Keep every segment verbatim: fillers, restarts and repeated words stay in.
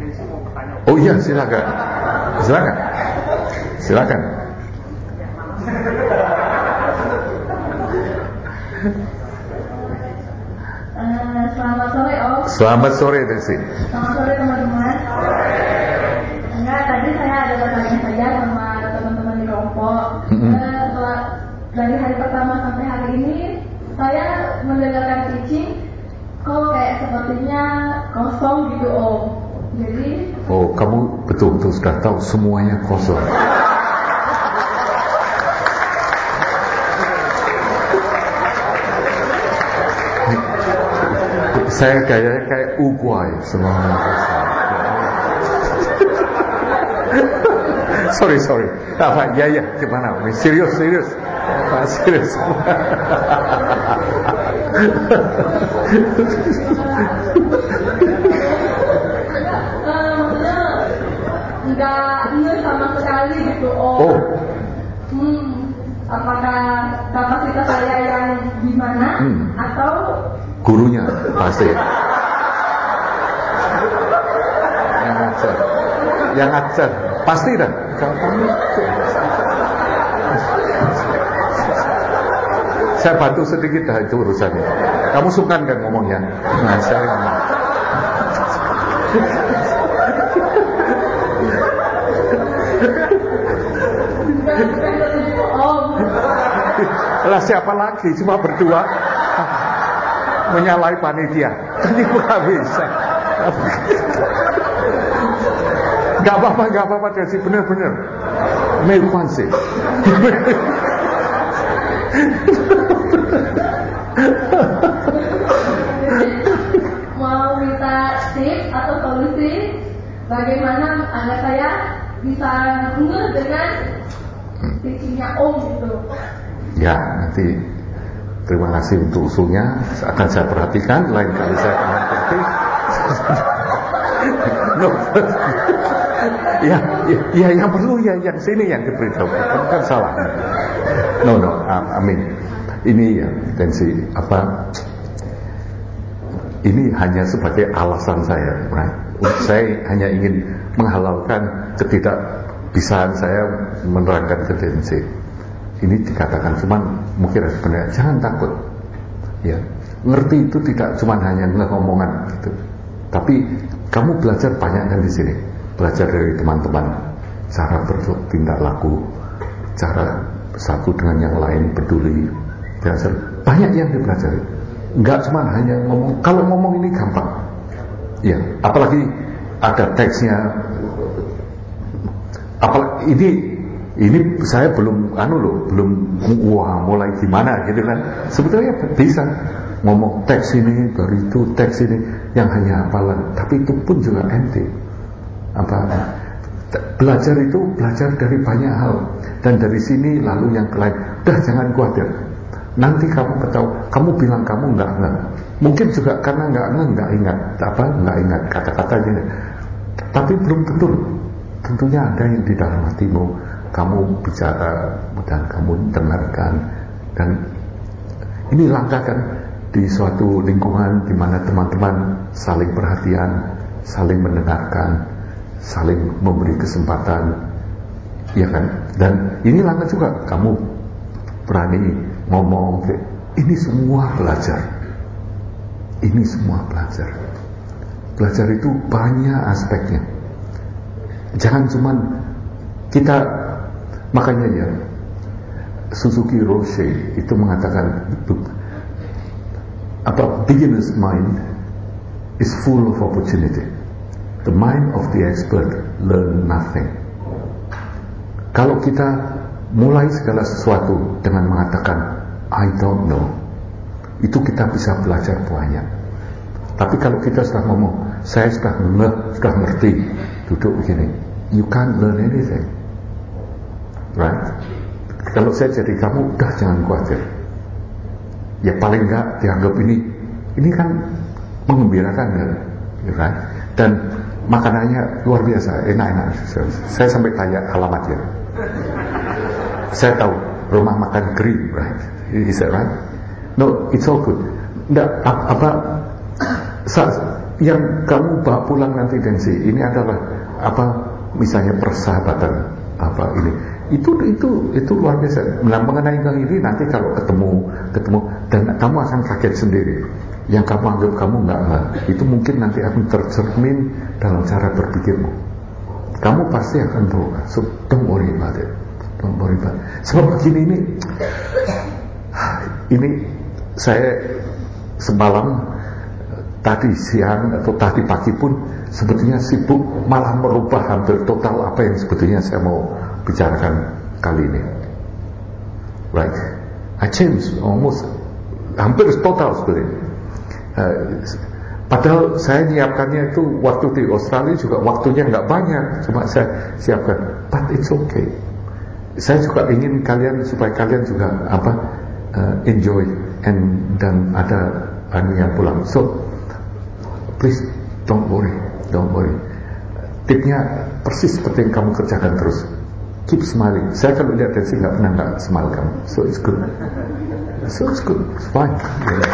Oh iya, silakan. Silakan. Silakan. Uh, selamat sore Om. Selamat sore Desi. Selamat sore teman-teman. Enggak, tadi saya ada pertanyaan saja sama teman-teman di kelompok. Mm-hmm. uh, Setelah dari hari pertama sampai hari ini saya mendengarkan teaching kok kayak sepertinya kosong gitu Om. Jadi oh, kamu betul-betul sudah tahu semuanya kosong. Saya kayak kayak uguay semuanya kosong. sorry sorry. Apa? Ya ya. Gimana? Serius serius. Apa serius? Enggak ingat sama sekali gitu Om. Oh. Hmm, apakah kapasitas saya yang gimana hmm. atau gurunya pasti. Yang ajar. Yang ajar pasti dah. Kalau kamu saya bantu sedikit dah itu urusannya. Kamu sungkan kan ngomongnya? Nah, saya ngomong. Lah siapa lagi? Cuma berdua menyalahi panitia. Tadi nggak bisa. Gak apa-apa, gak apa-apa Desi, bener-bener. Melupan sih. Mau minta tips atau solusi bagaimana agar saya bisa ngeh dengan teachingnya Om gitu. Ya, nanti terima kasih untuk usulnya. Akan saya perhatikan. Lain kali saya akan mengerti. No. ya, ya, ya, yang perlu ya yang sini yang diberitahu. Kamu kan salah. No, no. I mean, ini ya, tensi apa? Ini hanya sebagai alasan saya, right? Saya hanya ingin menghalalkan ketidakbisaan saya menerangkan tendensi. Ini dikatakan cuman mungkin sebenarnya jangan takut, ya. Ngerti itu tidak cuman hanya ngomongan gitu, tapi kamu belajar banyak kan di sini, belajar dari teman-teman, cara bertindak laku, cara satu dengan yang lain peduli, belajar banyak yang dipelajari. Enggak cuma hanya ngomong. Kalau ngomong ini gampang, ya. Apalagi ada teksnya. Apalagi ini ini saya belum anu loh, belum wah mulai gimana gitu kan. Sebetulnya bisa ngomong teks ini dari itu teks ini yang hanya hafalan, tapi itu pun juga ente. Apa belajar itu belajar dari banyak hal, dan dari sini lalu yang lain. Dah jangan khawatir. Nanti kamu ketahui, kamu bilang kamu nggak nggak, mungkin juga karena nggak nggak nggak ingat apa nggak ingat kata-katanya, tapi belum tentu. Tentunya ada yang di dalam hatimu, kamu bicara dan kamu dengarkan, dan ini langkah kan di suatu lingkungan di mana teman-teman saling perhatian, saling mendengarkan, saling memberi kesempatan, ya kan? Dan ini langkah juga kamu berani ngomong. Ini semua belajar. Ini semua belajar. Belajar itu banyak aspeknya. Jangan cuman kita, makanya ya Suzuki Roshi itu mengatakan apa, beginner's mind is full of opportunity. The mind of the expert learn nothing. Kalau kita mulai segala sesuatu dengan mengatakan I don't know, itu kita bisa belajar banyak. Tapi kalau kita sudah ngomong saya sudah ngeh, sudah ngerti, duduk begini, you can't learn anything, right? Kalau saya jadi kamu, udah jangan khawatir. Ya paling enggak dianggap ini, ini kan mengembirakan ya, right? Dan makanannya luar biasa, enak-enak. Saya sampai tanya alamatnya. Saya tahu rumah makan green, right? Is that right? No, it's all good. Nggak, apa, sa, yang kamu bawa pulang nanti Densi, ini adalah apa misalnya persahabatan apa ini. Itu itu itu luar biasa. Nah, mengenai yang ini nanti kalau ketemu ketemu dan kamu akan kaget sendiri. Yang kamu anggap kamu enggak enggak, itu mungkin nanti akan tercermin dalam cara berpikirmu. Kamu pasti akan berubah. So don't worry about it. Don't worry about it. Sebab begini ini, ini saya semalam tadi siang atau tadi pagi pun sebetulnya sibuk malah merubah hampir total apa yang sebetulnya saya mau bicarakan kali ini. Right, I changed almost hampir total sebetulnya. Uh, padahal saya nyiapkannya itu waktu di Australia juga waktunya nggak banyak, cuma saya siapkan. But it's okay. Saya juga ingin kalian supaya kalian juga apa uh, enjoy and dan ada anu yang pulang. So please don't worry, don't worry. Tipnya persis seperti yang kamu kerjakan terus. Keep smiling. Saya kalau lihat Densi nggak pernah nggak smile kamu. So it's good. So it's good. It's fine. Yeah.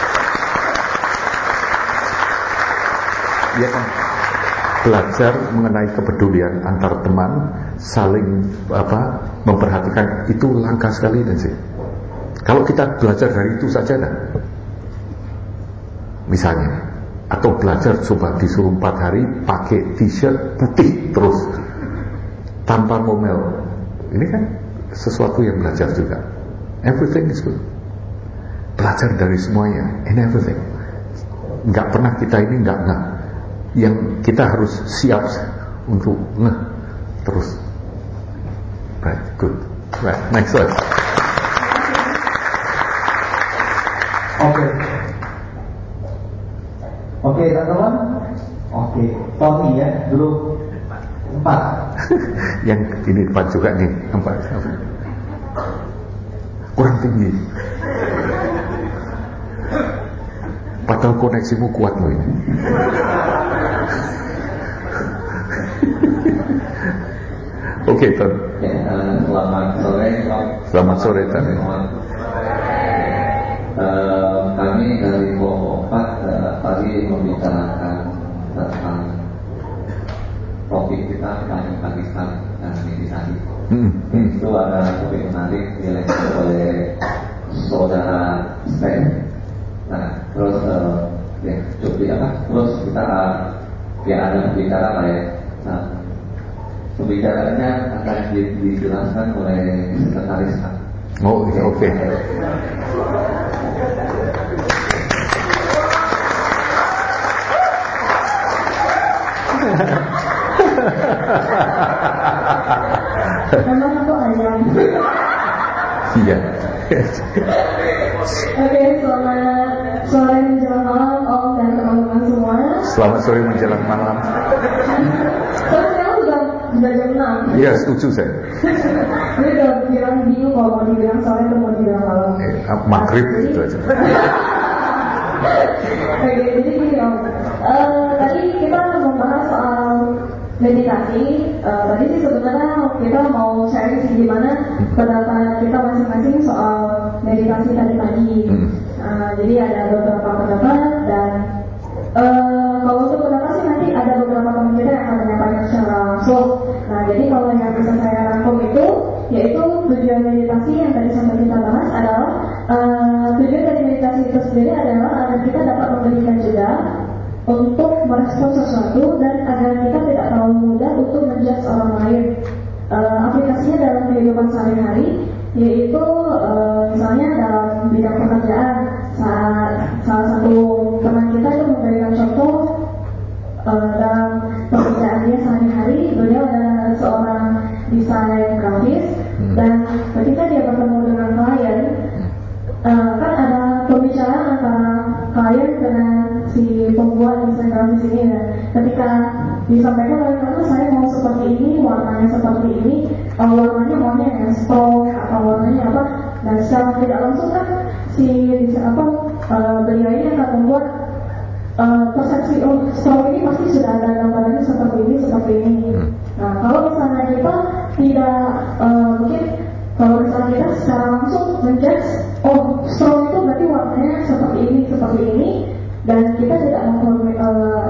Ya kan. Belajar mengenai kepedulian antar teman, saling apa memperhatikan itu langka sekali Densi. Kalau kita belajar dari itu saja dah. Misalnya, atau belajar coba disuruh empat hari pakai t-shirt putih terus tanpa ngomel, ini kan sesuatu yang belajar juga. Everything is good. Belajar dari semuanya, in everything. Nggak pernah kita ini nggak nggak. Yang kita harus siap untuk ngeh terus. Right, good. Right, next slide. Oke. Oke, teman-teman. Oke, Tony ya, dulu empat. Yang ini empat juga nih, empat. Kurang tinggi. Padahal koneksimu kuat loh ini. Oke, Ton. Selamat sore. Selamat sore, Ton. Uh, kami dari kelompok empat uh, tadi membicarakan tentang topik kita Pakistan dan meditasi. Hmm, hmm. Itu ada topik menarik dilakukan oleh saudara Stan. Nah, terus uh, ya, coba apa? Terus kita uh, ya ada pembicara lah ya. Nah, pembicaranya akan dijelaskan oleh sekretaris. Oh, oke. Okay. Memang aku ayam. Iya. Oke, selamat sore menjelang malam Om dan teman-teman semua. Selamat sore menjelang malam. Soalnya sekarang sudah sudah jam enam. Iya, setuju saya. Jadi udah bilang bingung kalau mau dibilang sore atau mau dibilang malam. Eh, maghrib itu aja. Oke, jadi gini Om. Uh, tadi kita membahas soal meditasi. Uh, tadi sih sebenarnya kita mau sharing sih gimana pendapat kita masing-masing soal meditasi tadi pagi. Hmm. Uh, jadi ada beberapa pendapat dan uh, kalau untuk pendapat sih nanti ada beberapa teman kita yang akan menyampaikan secara langsung. Nah, jadi kalau yang bisa saya rangkum itu yaitu tujuan meditasi yang tadi sampai kita bahas adalah uh, tujuan dari meditasi itu sendiri adalah agar kita dapat memberikan jeda untuk merespon sesuatu dan agar kita tidak terlalu mudah untuk menjudge orang lain. Uh, aplikasinya dalam kehidupan sehari-hari yaitu uh, misalnya dalam bidang pekerjaan, saat salah satu teman kita itu memberikan contoh uh, dalam pekerjaan dia sehari-hari. Beliau adalah seorang desain grafis dan ketika dia bertemu dengan klien, uh, kan ada pembicaraan antara klien dengan si pembuat desain grafis ini ya. Ketika disampaikan oleh kamu, saya mau seperti ini, warnanya seperti ini, uh, warnanya maunya yang strong atau warnanya apa, dan secara tidak langsung kan si apa uh, beliau ini akan membuat uh, persepsi oh strong ini pasti sudah ada gambarannya seperti ini seperti ini. Nah, kalau misalnya kita tidak uh, mungkin kalau misalnya kita secara langsung menjudge oh strong itu berarti warnanya seperti ini seperti ini dan kita tidak memperhatikan uh,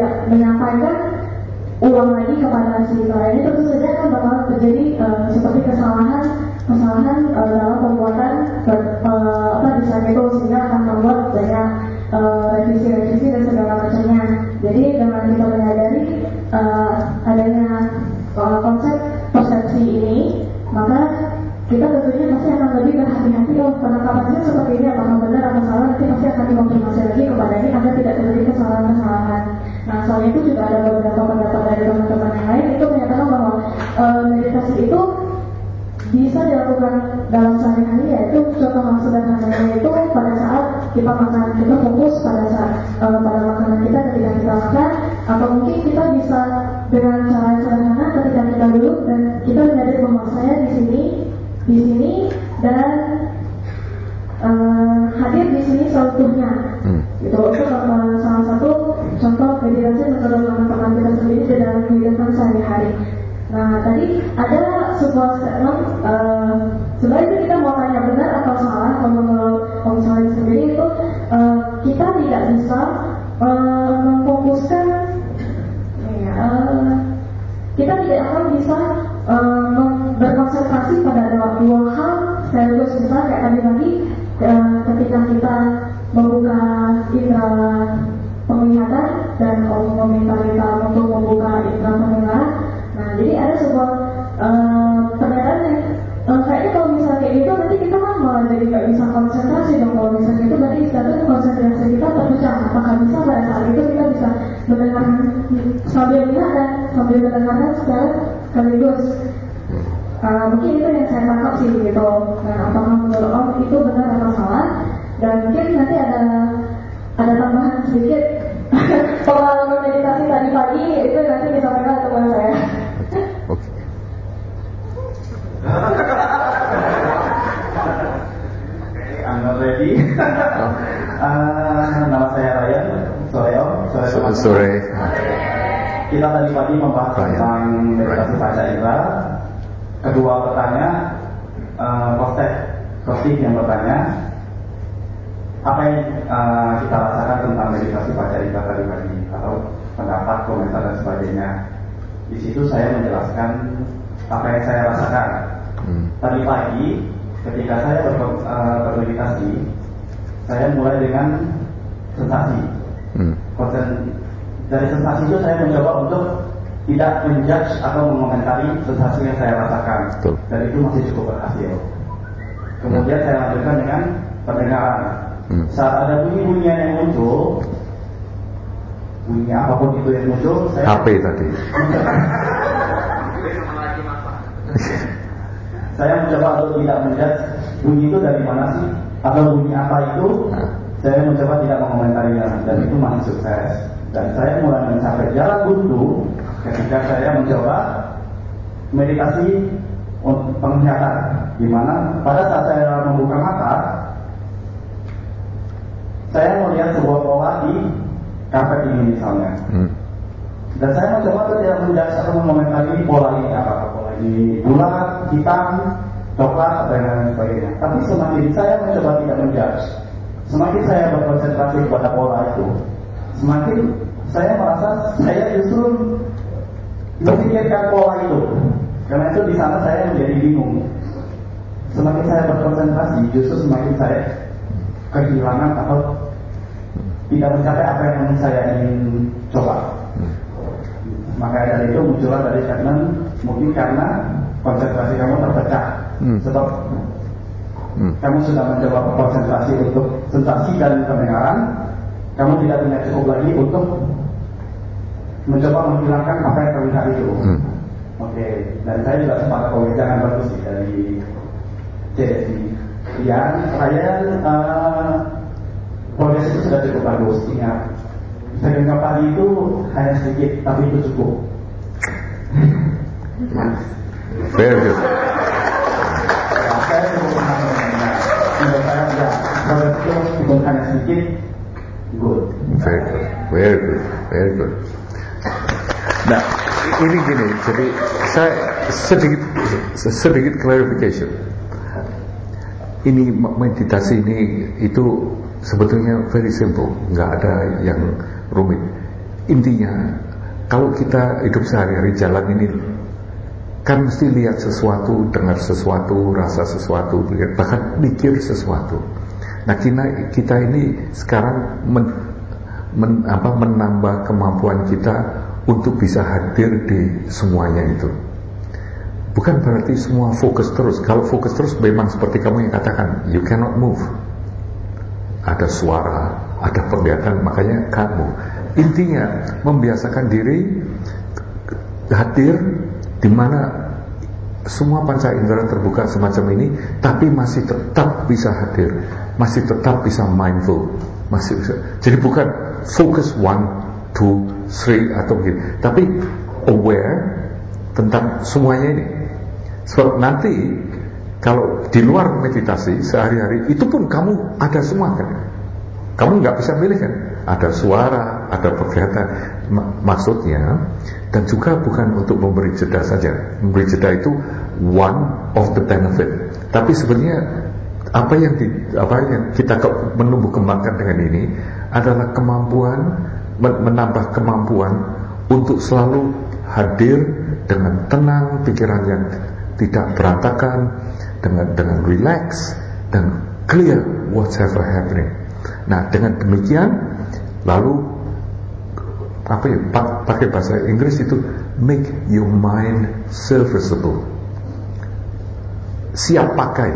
tidak menyampaikan ulang lagi kepada si klien, ini tentu saja kan bakal terjadi uh, seperti kesalahan kesalahan uh, dalam pembuatan uh, apa desain itu, sehingga akan membuat banyak uh, revisi-revisi dan segala macamnya. Jadi dengan kita menyadari uh, adanya uh, konsep persepsi ini, maka kita tentunya pasti akan lebih berhati-hati. Oh, penangkapannya seperti ini, apakah benar atau salah, nanti pasti akan dikonfirmasi lagi kepada ini agar tidak terjadi kesalahan-kesalahan. Nah, soal itu juga ada beberapa pendapat dari teman-teman yang lain itu menyatakan bahwa e, meditasi itu bisa dilakukan dalam sehari-hari, yaitu contoh yang sederhananya itu pada saat kita makan, kita fokus pada saat e, pada makanan kita ketika kita makan, atau mungkin kita bisa dengan cara sederhana ketika kita duduk dan kita menyadari bahwa saya di sini di sini dan uh, hadir di sini seutuhnya. Hmm. Itu itu uh, salah satu contoh meditasi menurut teman-teman kita sendiri di dalam kehidupan sehari-hari. Nah, tadi ada sebuah statement, uh, sebenarnya kita mau tanya benar atau salah. Kalau menurut Om Salim sendiri itu uh, kita tidak bisa uh, memfokuskan, ya, uh, kita tidak akan bisa uh, berkonsentrasi pada dua, dua hal sekaligus. Misalnya kayak tadi pagi uh, ketika kita membuka indera penglihatan dan meminta kita untuk membuka indera pendengaran. Nah, jadi ada sebuah uh, pernyataan yang uh, kayaknya kalau misalnya kayak gitu nanti kita kan malah jadi nggak bisa konsentrasi dong. Kalau misalnya itu berarti kita konsentrasi kita terpecah. Apakah bisa pada saat itu kita bisa mendengarkan sambil melihat dan sambil mendengarkan secara sekaligus? Uh, mungkin itu yang saya tangkap sih gitu. Nah, apakah menurut Om itu benar atau salah? Dan mungkin nanti ada ada tambahan sedikit pengalaman meditasi tadi pagi itu nanti disampaikan teman saya. Oke. Oke, I'm not ready. uh, nama saya Ryan. Sore Om. Sore teman-teman. Sore. Kita tadi pagi membahas tentang meditasi panca indera. Kedua bertanya, uh, Kostek, Kostik yang bertanya, apa yang uh, kita rasakan tentang meditasi panca indera tadi pagi, atau pendapat, komentar dan sebagainya. Di situ saya menjelaskan apa yang saya rasakan. Hmm. Tadi pagi, ketika saya ber, uh, bermeditasi, saya mulai dengan sensasi. Hmm. Konsen, dari sensasi itu saya mencoba untuk tidak menjudge atau mengomentari sensasi yang saya rasakan. Betul. Dan itu masih cukup berhasil. Kemudian hmm. saya lanjutkan dengan pendengaran. Hmm. Saat ada bunyi-bunyian yang muncul, bunyi apapun itu yang muncul, saya H P tadi. Saya mencoba untuk tidak menjudge bunyi itu dari mana sih, atau bunyi apa itu. Nah. Saya mencoba tidak mengomentarinya, dan hmm. itu masih sukses. Dan saya mulai mencapai jalan buntu ketika saya mencoba meditasi untuk penglihatan, di mana pada saat saya membuka mata, saya melihat sebuah pola di karpet ini misalnya. Hmm. Dan saya mencoba untuk tidak menjudge atau mengomentari pola ini, apakah pola ini bulat, hitam, coklat, dan lain sebagainya. Tapi semakin saya mencoba tidak menjudge, semakin saya berkonsentrasi kepada pola itu, semakin saya merasa saya justru memikirkan pola itu. Karena itu di sana saya menjadi bingung. Semakin saya berkonsentrasi, justru semakin saya kehilangan atau tidak mencapai apa yang saya ingin coba. Maka dari itu muncullah dari statement, mungkin karena konsentrasi kamu terpecah. Hmm. Sebab hmm. kamu sudah mencoba berkonsentrasi untuk sensasi dan pendengaran, kamu tidak punya cukup lagi untuk mencoba menghilangkan apa yang terlihat itu. Hmm. Oke, okay. Dan saya juga sempat perbincangan bagus sih dari C S I. Yang Ryan uh, progres itu sudah cukup bagus. Ingat, setengah pagi itu hanya sedikit, tapi itu cukup. Very good. Ya, saya cukup senang mendengarnya. Menurut saya, ya, progres itu meskipun hanya sedikit, good. Very good, very good, very good. Nah, ini gini, jadi saya sedikit sedikit clarification. Ini meditasi ini itu sebetulnya very simple, nggak ada yang rumit. intinya kalau kita hidup sehari-hari jalan ini kan mesti lihat sesuatu, dengar sesuatu, rasa sesuatu, bahkan mikir sesuatu. Nah kita, kita ini sekarang men, men, apa, menambah kemampuan kita untuk bisa hadir di semuanya itu. Bukan berarti semua fokus terus. Kalau fokus terus memang seperti kamu yang katakan, you cannot move. Ada suara, ada penglihatan, makanya kamu. Intinya membiasakan diri hadir di mana semua panca indera terbuka semacam ini, tapi masih tetap bisa hadir, masih tetap bisa mindful, masih bisa. Jadi bukan fokus one, two, three atau begitu, tapi aware tentang semuanya ini. Sebab nanti kalau di luar meditasi sehari-hari itu pun kamu ada semua kan. Kamu nggak bisa milih kan. Ada suara, ada pergerakan, maksudnya, dan juga bukan untuk memberi jeda saja. Memberi jeda itu one of the benefit. Tapi sebenarnya apa yang di, apa yang kita menumbuh kembangkan dengan ini adalah kemampuan menambah kemampuan untuk selalu hadir dengan tenang, pikiran yang tidak berantakan, dengan dengan relax dan clear whatever happening. Nah dengan demikian lalu apa ya pakai bahasa Inggris itu make your mind serviceable, siap pakai.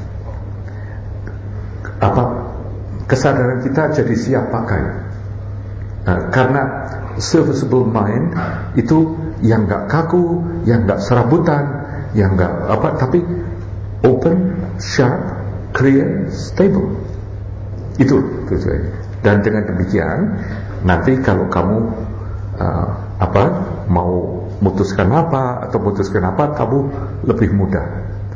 Apa kesadaran kita jadi siap pakai. Nah, karena serviceable mind itu yang nggak kaku, yang nggak serabutan, yang nggak apa, tapi open, sharp, clear, stable. Itu tujuannya. Dan dengan demikian nanti kalau kamu uh, apa mau memutuskan apa atau memutuskan apa, kamu lebih mudah.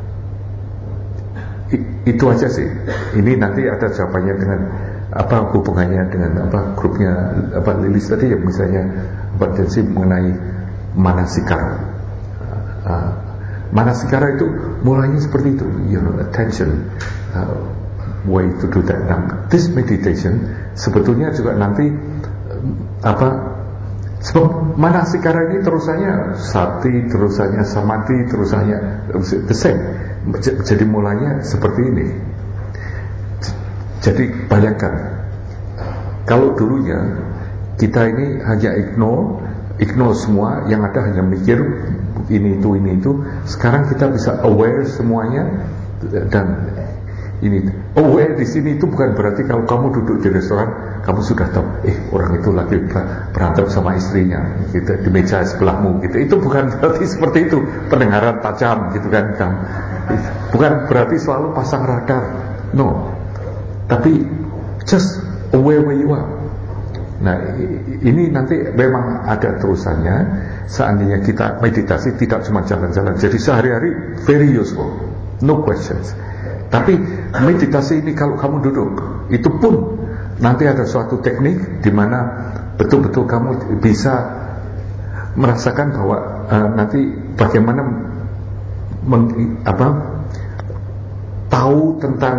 I, itu aja sih. Ini nanti ada jawabannya dengan apa hubungannya dengan apa grupnya apa Lilis tadi ya, misalnya potensi mengenai manasikara. Uh, manasikara itu mulainya seperti itu, you know, attention. Uh, way to do that. Now, this meditation sebetulnya juga nanti apa? Sebab manasikara ini terusannya sati, terusannya samadhi, terusannya the same. Jadi mulanya seperti ini. Jadi bayangkan kalau dulunya kita ini hanya ignore, ignore semua, yang ada hanya mikir ini itu ini itu. Sekarang kita bisa aware semuanya dan ini aware di sini itu bukan berarti kalau kamu duduk di restoran kamu sudah tahu eh orang itu lagi berantem sama istrinya gitu di meja sebelahmu gitu. Itu bukan berarti seperti itu, pendengaran tajam gitu kan kamu. Bukan berarti selalu pasang radar, no, tapi just aware where you are. Nah ini nanti memang ada terusannya. Seandainya kita meditasi tidak cuma jalan-jalan, jadi sehari-hari very useful, no questions. Tapi meditasi ini kalau kamu duduk, itu pun nanti ada suatu teknik di mana betul-betul kamu bisa merasakan bahwa uh, nanti bagaimana meng, apa, tahu tentang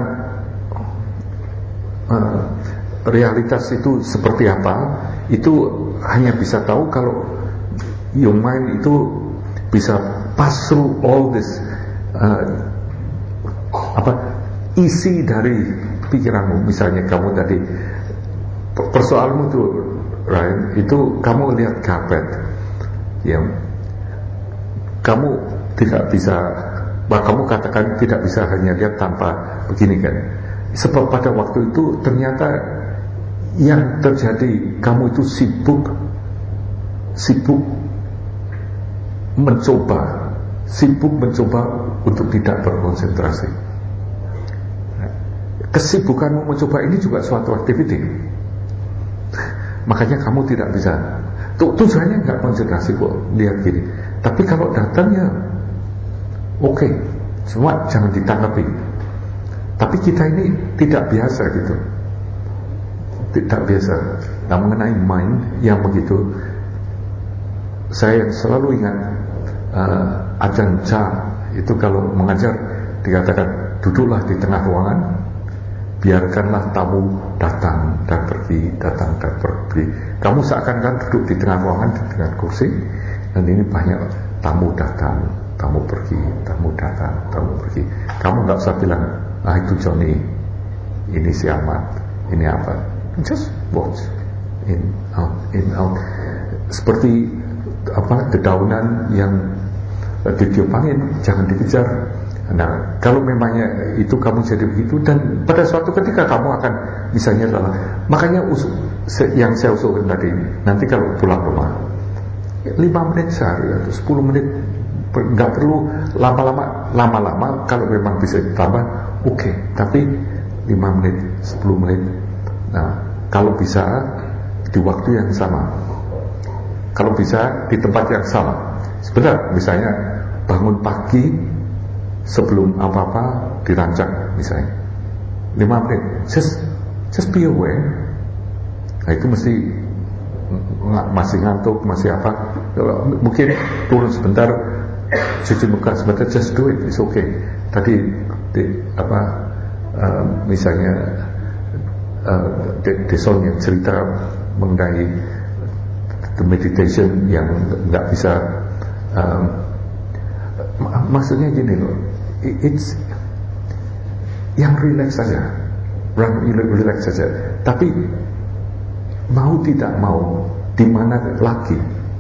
uh, realitas itu seperti apa. Itu hanya bisa tahu kalau your mind itu bisa pass through all this uh, apa isi dari pikiranmu. Misalnya kamu tadi persoalanmu tuh Ryan, itu kamu lihat karpet yang kamu tidak bisa, bah, kamu katakan tidak bisa hanya lihat tanpa begini kan. Sebab pada waktu itu ternyata yang terjadi kamu itu sibuk sibuk mencoba sibuk mencoba untuk tidak berkonsentrasi. Kesibukanmu mencoba ini juga suatu aktiviti. Makanya kamu tidak bisa. Tuh, tujuannya nggak konsentrasi kok, lihat gini. Tapi kalau datangnya, oke, okay, semua jangan ditanggapi. Tapi kita ini tidak biasa gitu, tidak biasa. Nah mengenai mind yang begitu, saya selalu ingat uh, Ajahn Chah itu kalau mengajar dikatakan duduklah di tengah ruangan, biarkanlah tamu datang dan pergi, datang dan pergi. Kamu seakan-akan duduk di tengah ruangan dengan kursi, dan ini banyak tamu datang, tamu pergi, tamu datang, tamu pergi. Kamu nggak usah bilang, ah itu Johnny, ini si Ahmad, ini apa. Just watch, in out, in out. Seperti apa dedaunan yang ditiup angin, jangan dikejar. Nah, kalau memangnya itu kamu jadi begitu, dan pada suatu ketika kamu akan misalnya adalah, makanya usul, yang saya usulkan tadi, nanti kalau pulang rumah lima menit sehari atau sepuluh menit, nggak perlu lama-lama, lama-lama kalau memang bisa ditambah, oke, okay. Tapi lima menit, sepuluh menit, nah kalau bisa di waktu yang sama, kalau bisa di tempat yang sama. Sebentar, misalnya bangun pagi sebelum apa-apa dirancang, misalnya lima menit, just just be aware. Nah itu mesti masih ngantuk, masih apa, mungkin turun sebentar, cuci muka sebentar, just do it, it's okay. Tadi di, apa uh, misalnya uh, Deson yang cerita mengenai the meditation yang nggak bisa, um, maksudnya gini loh, it's yang relax saja, relax saja. Tapi mau tidak mau, di mana lagi,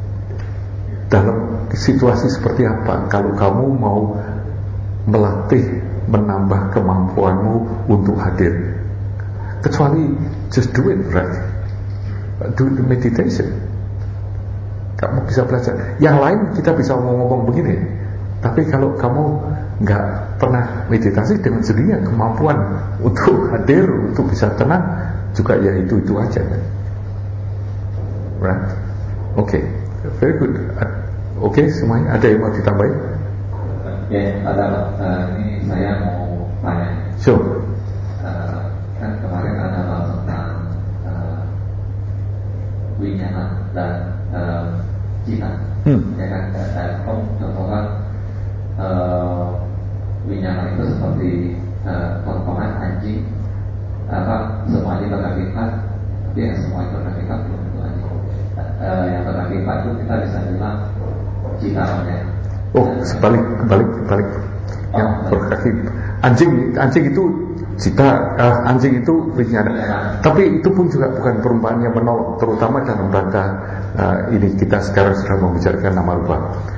dalam situasi seperti apa, kalau kamu mau melatih, menambah kemampuanmu untuk hadir, kecuali just do it right, do the meditation. Kamu bisa belajar. Yang lain kita bisa ngomong-ngomong begini, tapi kalau kamu nggak pernah meditasi, dengan sendirinya kemampuan untuk hadir, untuk bisa tenang juga ya itu itu aja kan. Right? Oke, okay. Very good. Oke, okay, semuanya ada yang mau ditambahin? Ya, ada. Uh, ini saya mau tanya. Sure. Uh, kan kemarin ada bahas tentang uh, winyana dan uh, cita. Hmm. Ya kan, dan om contohkan uh, winyana itu seperti uh, contohan anjing, apa semuanya berhakikat, tapi yang semuanya berhakikat belum tentu anjing. Uh, yang berhakikat itu kita bisa bilang cita ya. Oh, sebalik, kebalik, kebalik. Yang oh, berkaki anjing, anjing itu cita, uh, anjing itu winyana. Ya. Tapi itu pun juga bukan perumpamaan yang menolong, terutama dalam rangka uh, ini kita sekarang sudah membicarakan nama rupa.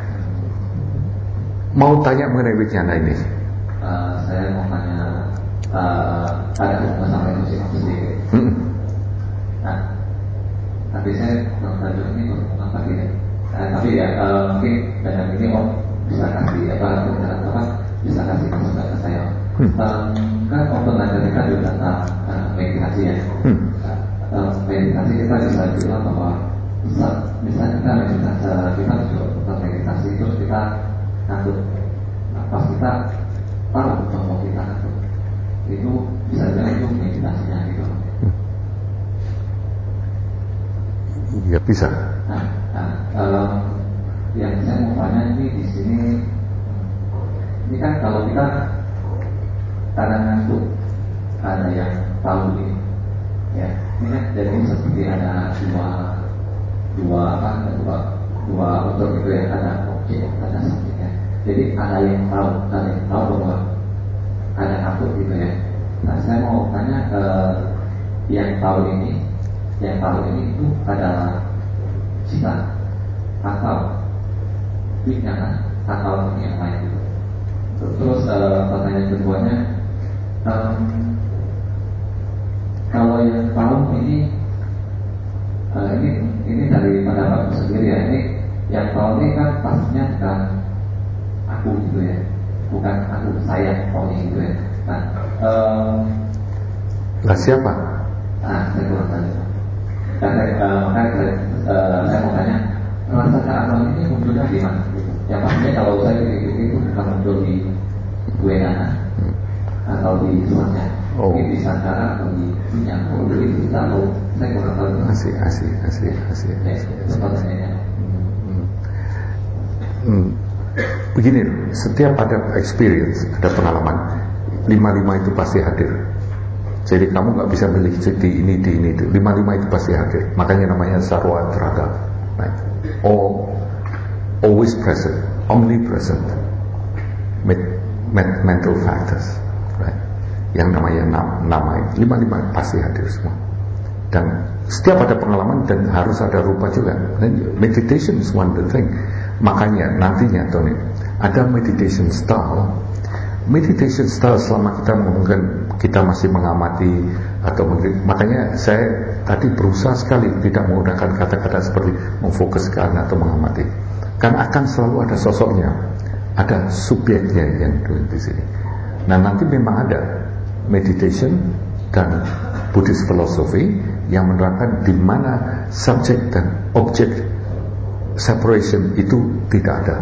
Mau tanya mengenai winyana ini? Uh, saya mau tanya, uh, ada hubungan sama itu sendiri. Hmm. Nah, tapi saya belajar ini berhubungan tadi ya. Nah, tapi ya uh, mungkin dengan ini om bisa kasih apa apa bisa kasih masukan ke saya. Hmm. Um, kan om mengajarkan juga tentang uh, meditasi ya. Hmm. Uh, meditasi kita bisa bilang bahwa misalnya kita meditasi, kita coba meditasi terus kita ngantuk. Nah, pas kita tahu bahwa kita ngantuk, itu bisa jadi itu meditasinya gitu. Ya bisa. Nah, nah um, yang saya mau tanya ini di sini, ini kan kalau kita kadang ngantuk, ada yang tahu ini, ya, ini kan jadi seperti ada dua, dua apa, dua, dua unsur itu ya, ada objek, ada subjeknya. Jadi ada yang tahu, ada yang tahu bahwa ada ngantuk gitu ya. Nah, saya mau tanya ke yang tahu ini, yang tahu ini itu adalah cita atau winyana atau yang lain itu. Terus uh, pertanyaan keduanya, um, kalau yang tahu ini, uh, ini ini dari pendapatku sendiri ya. Ini yang tahu ini kan pastinya bukan aku gitu ya, bukan aku, saya Tony gitu ya. Nah, um, lah siapa? Ah, saya kurang tahu. Dan saya, uh, makanya saya, uh, saya mau tanya, rasa keagungan ini munculnya di mana? Yang pastinya kalau saya pikir itu bukan muncul di Wenana atau di Tuhannya, oh. Mungkin di Sangkara atau di Minyak, atau di kita, atau saya kurang tahu. Asik, asik, asik, asik. Ya, pertanyaannya. Hmm. Hmm. Begini, setiap ada experience, ada pengalaman, lima-lima itu pasti hadir. Jadi kamu nggak bisa milih di ini, di ini, di lima-lima itu pasti hadir. Makanya namanya sarwa terada, right? All, always present, omnipresent, mental factors, right? Yang namanya nama, lima-lima pasti hadir semua. Dan setiap ada pengalaman dan harus ada rupa juga. Meditation is one of the thing. Makanya nantinya Tony, ada meditation style. Meditation style selama kita mungkin kita masih mengamati atau mungkin, makanya saya tadi berusaha sekali tidak menggunakan kata-kata seperti memfokuskan atau mengamati. Kan akan selalu ada sosoknya, ada subjeknya yang di sini. Nah nanti memang ada meditation dan Buddhist philosophy yang menerangkan di mana subjek dan objek separation itu tidak ada.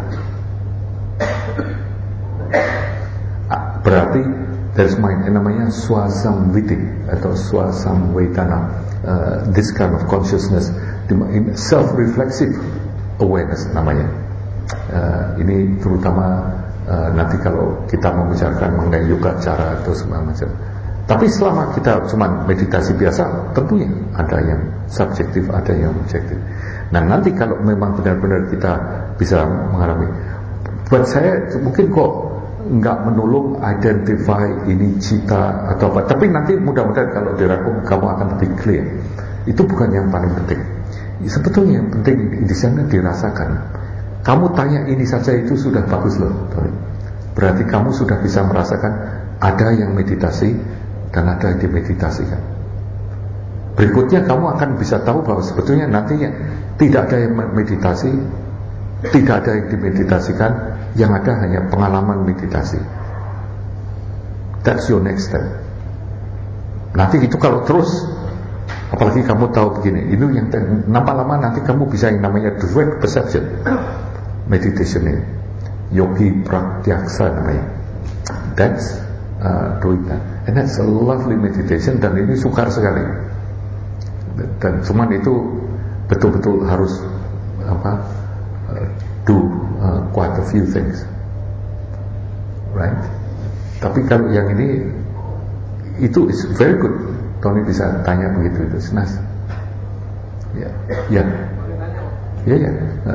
Berarti there's mind, yang namanya swasamviti atau swasamvedana, uh, this kind of consciousness, self-reflexive awareness namanya. Uh, ini terutama uh, nanti kalau kita membicarakan mengenai yoga cara atau segala macam. Tapi selama kita cuma meditasi biasa, tentunya ada yang subjektif, ada yang objektif. Nah nanti kalau memang benar-benar kita bisa mengalami, buat saya mungkin kok nggak menolong identify ini cita atau apa. Tapi nanti mudah-mudahan kalau dirangkum kamu akan lebih clear. Itu bukan yang paling penting. Sebetulnya yang penting di sana dirasakan. Kamu tanya ini saja itu sudah bagus loh. Berarti kamu sudah bisa merasakan ada yang meditasi dan ada yang dimeditasikan. Berikutnya kamu akan bisa tahu bahwa sebetulnya nantinya tidak ada yang meditasi, tidak ada yang dimeditasikan, yang ada hanya pengalaman meditasi. That's your next step. Nanti itu kalau terus, apalagi kamu tahu begini, itu yang lama-lama nanti kamu bisa yang namanya direct perception meditation ini, yogi pratyaksa namanya. That's uh, doing that, and that's a lovely meditation dan ini sukar sekali. Dan cuman itu betul-betul harus apa? Uh, do uh, quite a few things, right? Tapi kalau yang ini itu is very good. Tony bisa tanya begitu itu, nice. Ya, ya, ya, ya.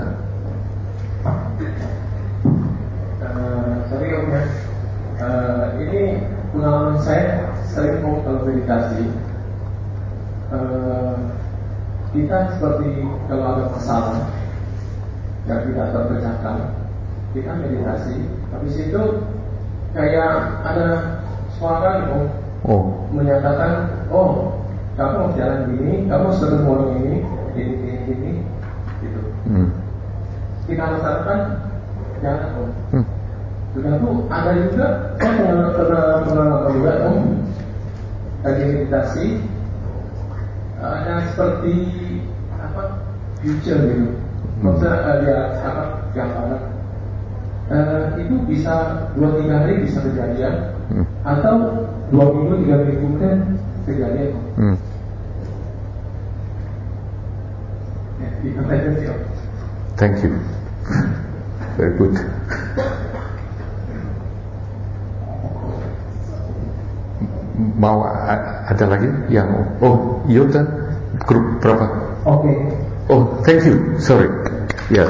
Sorry om ya, uh, ini pengalaman saya sering mau kalau meditasi. Uh, kita seperti kalau ada masalah yang tidak terpecahkan, kita meditasi, habis itu kayak ada suara yang oh. menyatakan, oh kamu harus jalan gini, kamu harus ketemu orang ini, ini, ini, ini, gitu. Hmm. Kita rasakan jalan om. Hmm. Sudah tuh ada juga, saya pernah pernah pernah juga om, lagi meditasi, ada seperti apa future gitu. Maksudnya uh, dia apa gambaran uh, itu bisa dua tiga hari bisa kejadian hmm. atau dua minggu tiga minggu kemudian kejadian. Hmm. Ya, di Thank you. Very good. Mau ada lagi yang oh Yota grup berapa? Oke. Okay. Oh, thank you. Sorry. Ya. Yeah.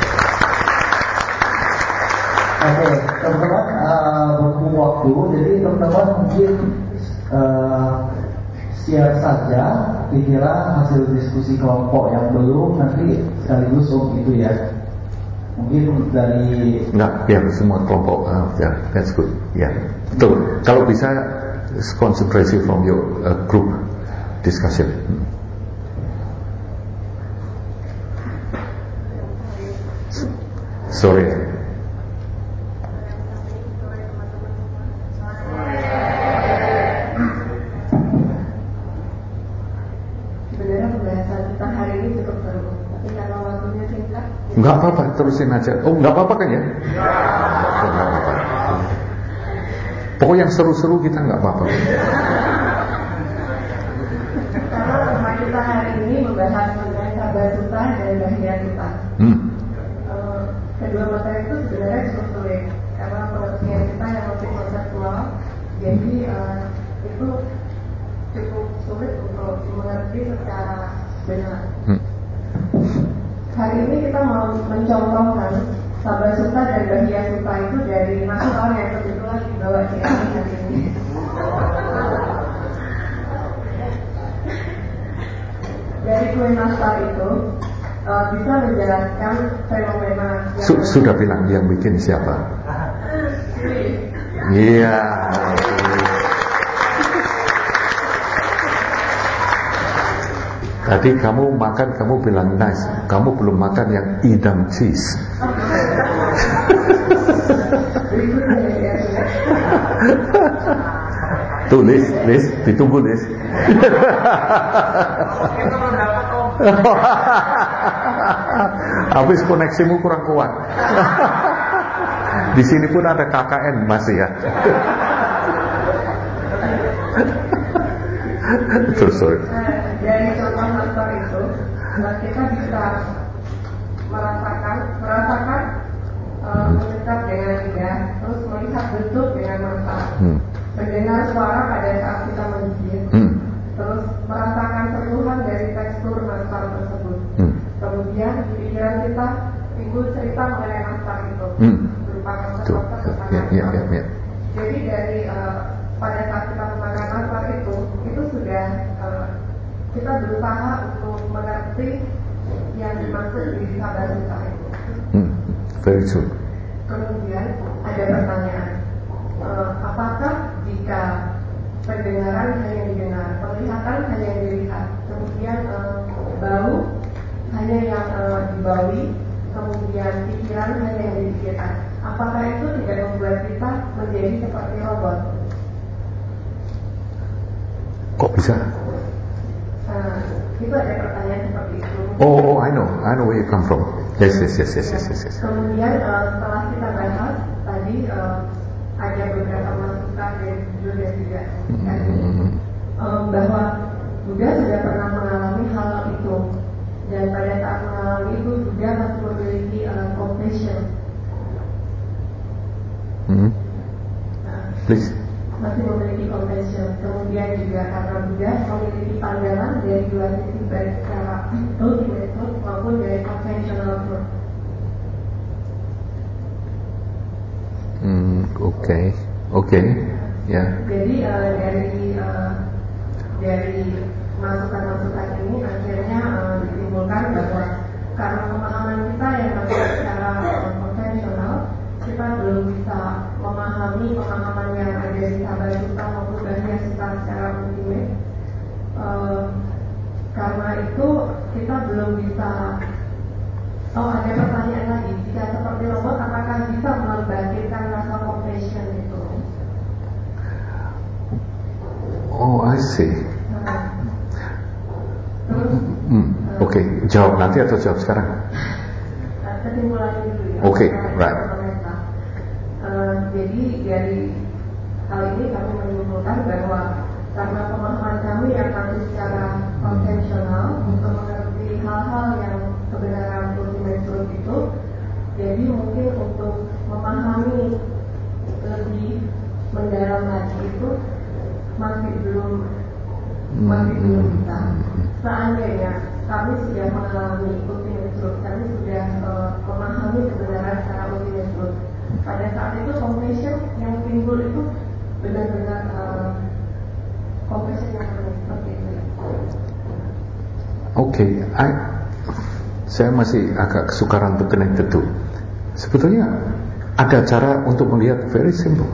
Oke, okay, teman-teman uh, berhubung waktu, jadi teman-teman mungkin uh, share saja kira-kira hasil diskusi kelompok yang belum nanti sekaligus om itu ya. Mungkin dari enggak, ya semua kelompok. Uh, ya, yeah, that's good. Ya, yeah. Betul. Kalau bisa concentrate from your uh, group discussion. Hmm. Sorry. Sebenarnya pembahasan kita hari ini cukup seru, tapi karena waktunya singkat. Enggak apa-apa, terusin aja. Oh, enggak apa-apa kan ya? Enggak apa-apa. Pokoknya yang seru-seru kita enggak apa-apa. Karena tema kita hari ini membahas mengenai sabar sutta dan bahaya sutta. Hmm. Kedua materi itu sebenarnya cukup sulit karena pengertian kita yang lebih konseptual, jadi uh, itu cukup sulit untuk dimengerti secara benar. Hmm. Hari ini kita mau mencontohkan Sabda Sutta dan Bahia Sutta itu dari naskah yang kebetulan dibawa di hari ini. Dari kue naskah itu uh, bisa menjelaskan fenomena yang Su- sudah bilang yang bikin siapa? Iya. Tadi kamu makan, kamu bilang nice. Kamu belum makan yang idam cheese. Tuh, Liz, Liz, ditunggu, Liz. Habis koneksimu kurang kuat. Di sini pun ada K K N masih ya. Terus, sorry. Dari contoh naskah itu, kita bisa merasakan, merasakan uh, mendekat dengan lidah, terus melihat bentuk dengan mata, hmm. mendengar suara pada saat kita menggigit, hmm. terus merasakan sentuhan dari tekstur naskah tersebut. Hmm. Kemudian di pikiran kita timbul cerita mengenai naskah itu, hmm. berupa konsep-konsep tentang yeah, yeah, yeah, yeah. Jadi dari uh, pada saat kita memakan naskah itu, itu sudah uh, kita berusaha untuk mengerti yang dimaksud di Sabda Sutta itu. Hmm, very true. Kemudian ada pertanyaan, uh, apakah jika pendengaran hanya didengar, penglihatan hanya dilihat, kemudian uh, bau hanya yang uh, dibawi, kemudian pikiran hanya yang dipikirkan, apakah itu tidak membuat kita menjadi seperti robot? Kok bisa? Uh, itu ada pertanyaan seperti itu. Oh, oh, I know, I know where you come from. Yes, yes, yes, yes, yes, yes. yes. Kemudian uh, setelah kita bahas tadi uh, ada beberapa masukan dari Buddha dan juga mm-hmm. um, bahwa Buddha sudah pernah mengalami hal itu, dan pada saat mengalami itu Buddha masih memiliki uh, compassion. Mm-hmm. Nah, Please. Masih memiliki compassion. Kemudian juga karena Buddha memiliki pandangan dari dua sisi, baik secara ultimate truth maupun dari conventional truth. Hmm, oke, okay. oke, okay. ya. Yeah. Jadi uh, dari uh, dari masukan-masukan ini akhirnya uh, ditimbulkan bahwa karena pemahaman kita yang masih secara uh, konvensional, kita belum bisa memahami pemahaman yang ada di Sabda Sutta maupun Bahia Sutta secara ultimate. Uh, karena itu kita belum bisa. Oh, ada pertanyaan lagi. Jika seperti robot, apakah bisa membangkitkan rasa compassion itu? Oh, I see. Nah, terus, hmm. uh, Oke, okay. Jawab nanti atau jawab sekarang? Kesimpulannya dulu ya. Oke, okay, right. Uh, jadi dari hal ini kami menyimpulkan bahwa karena pemahaman kami yang masih secara konvensional untuk mengerti hal-hal yang kebenaran ultimate truth itu, jadi mungkin untuk memahami lebih mendalam lagi itu masih belum masih belum bisa. Seandainya kami sudah mengalami ultimate truth, kami sudah uh, memahami kebenaran secara ultimate truth, pada saat itu compassion yang timbul itu benar-benar uh, compassion yang seperti itu. Oke, okay, saya masih agak kesukaran untuk connect itu. Sebetulnya ada cara untuk melihat very simple.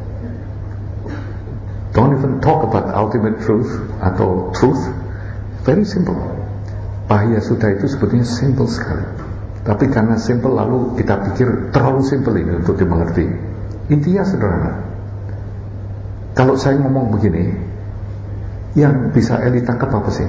Don't even talk about ultimate truth atau truth. Very simple. Bahia Sutta itu sebetulnya simple sekali. Tapi karena simple lalu kita pikir terlalu simple ini untuk dimengerti. Intinya sederhana. Kalau saya ngomong begini, yang bisa Eli tangkap apa sih?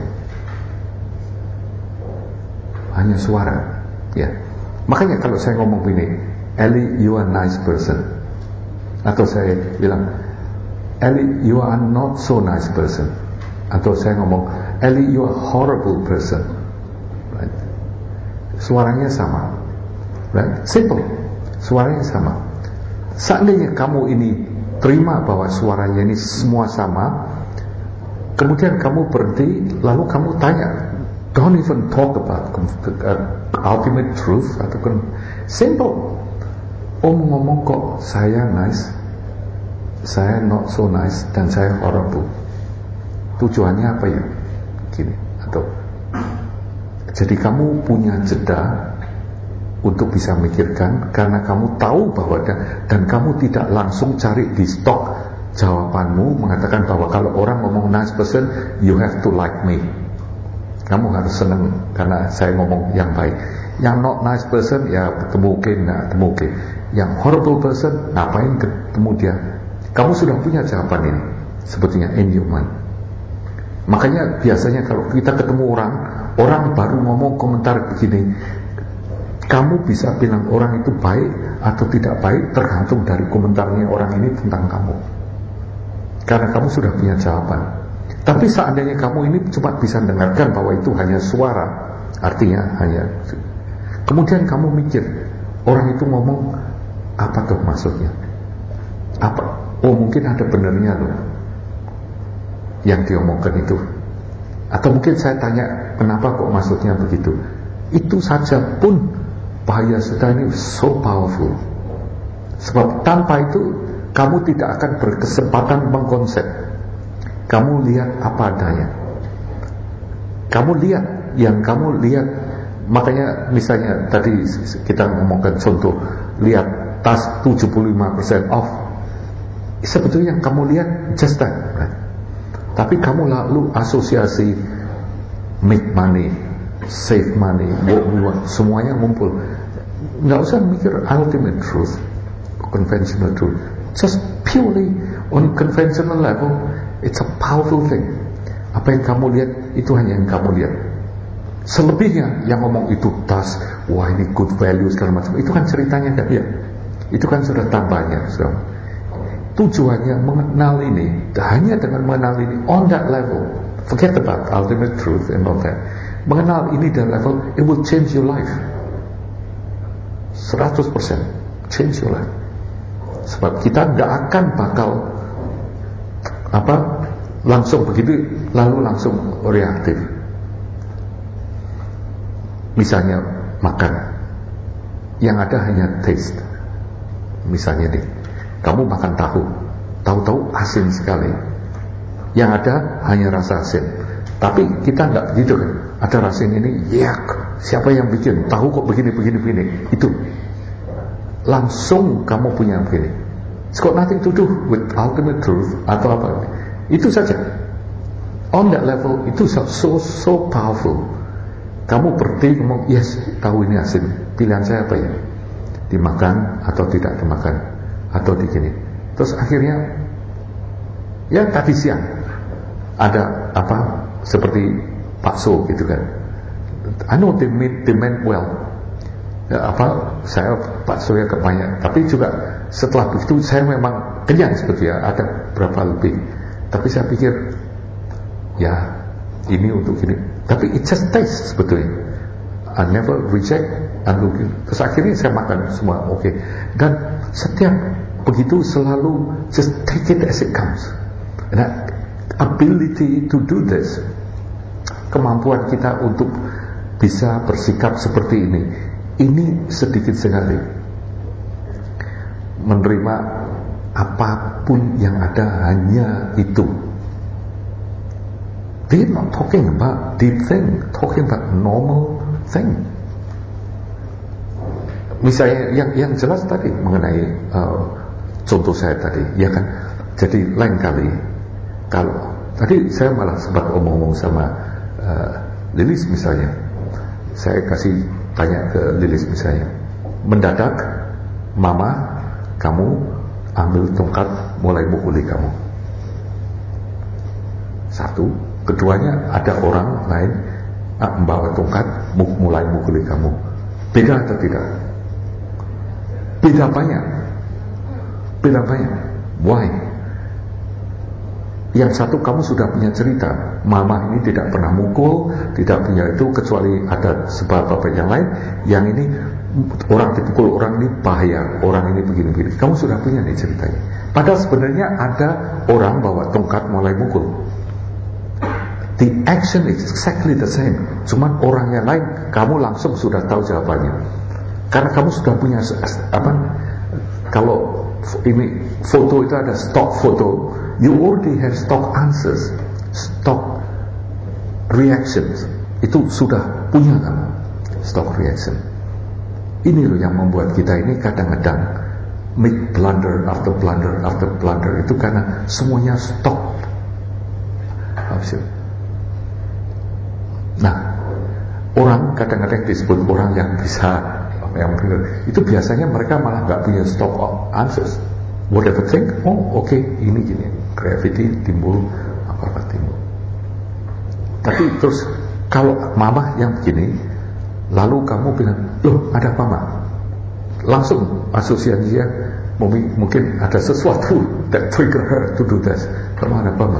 Hanya suara, ya. Makanya kalau saya ngomong begini, Eli, you are a nice person. Atau saya bilang, Eli, you are not so nice person. Atau saya ngomong, Eli, you are horrible person. Right? Suaranya sama, right? Simple, suaranya sama. Seandainya kamu ini terima bahwa suaranya ini semua sama, kemudian kamu berhenti, lalu kamu tanya, don't even talk about uh, ultimate truth atau kan simple. Om ngomong kok saya nice, saya not so nice, dan saya horrible. Tujuannya apa ya? Gini, atau jadi kamu punya jeda untuk bisa mikirkan, karena kamu tahu bahwa dan, dan kamu tidak langsung cari di stok jawabanmu mengatakan bahwa kalau orang ngomong nice person, you have to like me. Kamu harus senang karena saya ngomong yang baik. Yang not nice person, ya ketemu oke, nah ketemu oke. Yang horrible person, ngapain ketemu dia? Kamu sudah punya jawaban ini, sebetulnya in your mind. Makanya biasanya kalau kita ketemu orang, orang baru ngomong komentar begini, kamu bisa bilang orang itu baik atau tidak baik tergantung dari komentarnya orang ini tentang kamu. Karena kamu sudah punya jawaban. Tapi seandainya kamu ini cuma bisa dengarkan bahwa itu hanya suara, artinya hanya, kemudian kamu mikir, orang itu ngomong apa tuh maksudnya? Apa? Oh mungkin ada benernya loh yang diomongkan itu. Atau mungkin saya tanya, kenapa kok maksudnya begitu? Itu saja pun bahaya sudah, ini so powerful. Sebab tanpa itu kamu tidak akan berkesempatan mengkonsep. Kamu lihat apa adanya. Kamu lihat yang kamu lihat. Makanya misalnya tadi kita ngomongkan contoh, lihat tas tujuh puluh lima persen off. Sebetulnya yang kamu lihat just that, right? Tapi kamu lalu asosiasi make money, save money, what we want, semuanya ngumpul. Nggak usah mikir ultimate truth, conventional truth. Just purely on conventional level, it's a powerful thing. Apa yang kamu lihat, itu hanya yang kamu lihat. Selebihnya yang ngomong itu tas, wah ini good value segala macam, itu kan ceritanya kan ya. Itu kan sudah tambahnya. So, tujuannya mengenal ini, hanya dengan mengenal ini on that level. Forget about ultimate truth and all that. Mengenal ini dan level, it will change your life. seratus persen change your life. Sebab kita tidak akan bakal apa langsung begitu lalu langsung reaktif. Misalnya makan, yang ada hanya taste. Misalnya nih, kamu makan tahu, tahu-tahu asin sekali. Yang ada hanya rasa asin. Tapi kita nggak begitu kan? Ada rasa ini, yak. Siapa yang bikin? Tahu kok begini, begini, begini. Itu. Langsung kamu punya begini. It's got nothing to do with ultimate truth atau apa. Itu saja. On that level, itu so so powerful. Kamu berhenti ngomong, yes, tahu ini asin. Pilihan saya apa ya? Dimakan atau tidak dimakan, atau digini. Terus akhirnya, ya tadi siang ada apa seperti bakso gitu kan. I know they meant, they meant well. Ya, apa saya bakso ya kebanyak, tapi juga setelah begitu saya memang kenyang sebetulnya, ada berapa lebih. Tapi saya pikir, ya ini untuk ini. Tapi it just taste sebetulnya. I never reject. Terus akhirnya saya makan semua oke. Okay. Dan setiap begitu selalu just take it as it comes. Nah, ability to do this, kemampuan kita untuk bisa bersikap seperti ini, ini sedikit sekali. Menerima apapun yang ada hanya itu. They're not talking about deep thing, talking about normal thing. Misalnya yang yang jelas tadi mengenai uh, contoh saya tadi, ya kan. Jadi lain kali kalau tadi saya malah sempat omong-omong sama uh, Lilis misalnya, saya kasih tanya ke Lilis misalnya, mendadak mama kamu ambil tongkat mulai mukuli kamu. Satu, keduanya ada orang lain ah, membawa tongkat mulai mukuli kamu. Beda atau tidak? Beda banyak. Beda banyak. Why? Yang satu kamu sudah punya cerita, mama ini tidak pernah mukul, tidak punya itu kecuali ada sebab apa yang lain. Yang ini orang dipukul, orang ini bahaya, orang ini begini-begini. Kamu sudah punya nih ceritanya. Padahal sebenarnya ada orang bawa tongkat mulai mukul. the action is exactly the same, cuman orang yang lain kamu langsung sudah tahu jawabannya karena kamu sudah punya apa, kalau ini foto itu ada stock foto, you already have stock answers, stock reactions, itu sudah punya kamu stock reaction. Ini loh yang membuat kita ini kadang-kadang make blunder after blunder after blunder, itu karena semuanya stock. Nah, orang kadang-kadang disebut orang yang bisa, yang benar, itu biasanya mereka malah nggak punya stock answers. Whatever think, oh oke, okay, ini gini, gravity timbul, apa-apa timbul. Tapi terus kalau mama yang begini, lalu kamu bilang, loh ada apa ma? Langsung asosiasinya mungkin ada sesuatu that trigger her to do this. Kamu ada apa ma?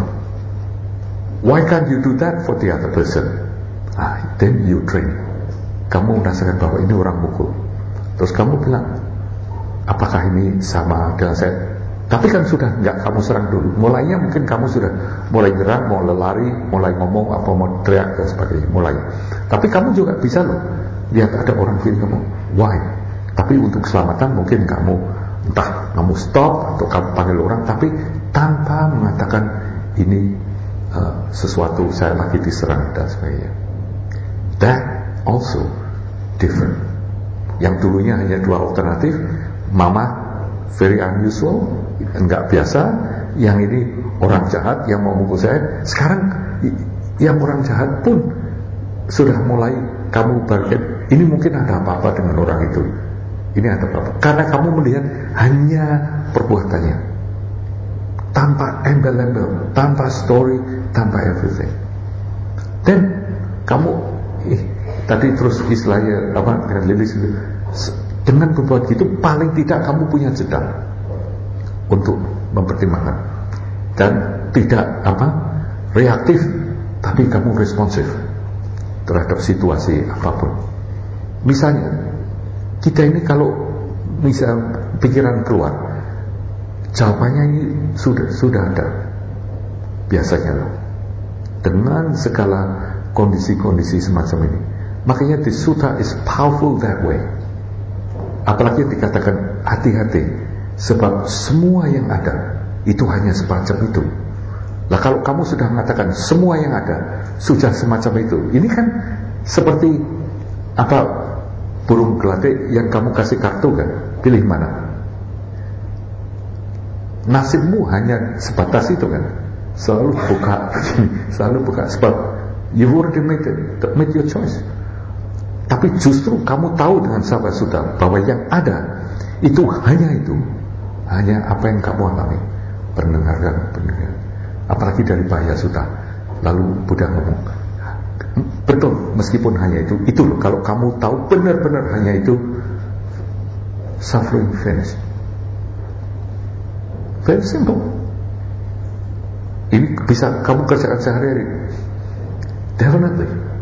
Why can't you do that for the other person? Ah, then you drink. Kamu merasakan bahwa ini orang mukul. Terus kamu bilang, apakah ini sama dengan saya? Tapi kan sudah nggak kamu serang dulu. Mulainya mungkin kamu sudah mulai nyerang, mau lari, mulai ngomong apa mau teriak dan sebagainya. Mulai. Tapi kamu juga bisa loh lihat ada orang kiri kamu. Why? Tapi untuk keselamatan mungkin kamu entah kamu stop atau kamu panggil orang, tapi tanpa mengatakan ini uh, sesuatu saya lagi diserang dan sebagainya. That also different. Yang dulunya hanya dua alternatif, mama very unusual, enggak biasa, yang ini orang jahat yang mau mukul saya. Sekarang yang orang jahat pun sudah mulai kamu bargain, ini mungkin ada apa-apa dengan orang itu, ini ada apa-apa, karena kamu melihat hanya perbuatannya, tanpa embel-embel, tanpa story, tanpa everything. Dan kamu Eh, tadi terus istilahnya apa dengan Lilis itu, dengan berbuat gitu paling tidak kamu punya jeda untuk mempertimbangkan dan tidak apa reaktif, tapi kamu responsif terhadap situasi apapun. Misalnya kita ini kalau misal pikiran keluar, jawabannya ini sudah sudah ada biasanya loh, dengan segala kondisi-kondisi semacam ini. Makanya the sutta is powerful that way. Apalagi dikatakan hati-hati, sebab semua yang ada itu hanya semacam itu. Lah kalau kamu sudah mengatakan semua yang ada sudah semacam itu, ini kan seperti apa, burung gelatik yang kamu kasih kartu kan, pilih mana? Nasibmu hanya sebatas itu kan, selalu buka, selalu buka sebab you already made it, made your choice. Tapi justru kamu tahu dengan sabar sudah bahwa yang ada itu hanya itu, hanya apa yang kamu alami, pendengaran, pendengaran. Apalagi dari bahaya sudah. Lalu Buddha ngomong, betul, meskipun hanya itu, itu loh. Kalau kamu tahu benar-benar hanya itu, suffering finish. Very simple. Ini bisa kamu kerjakan sehari-hari. Definitely.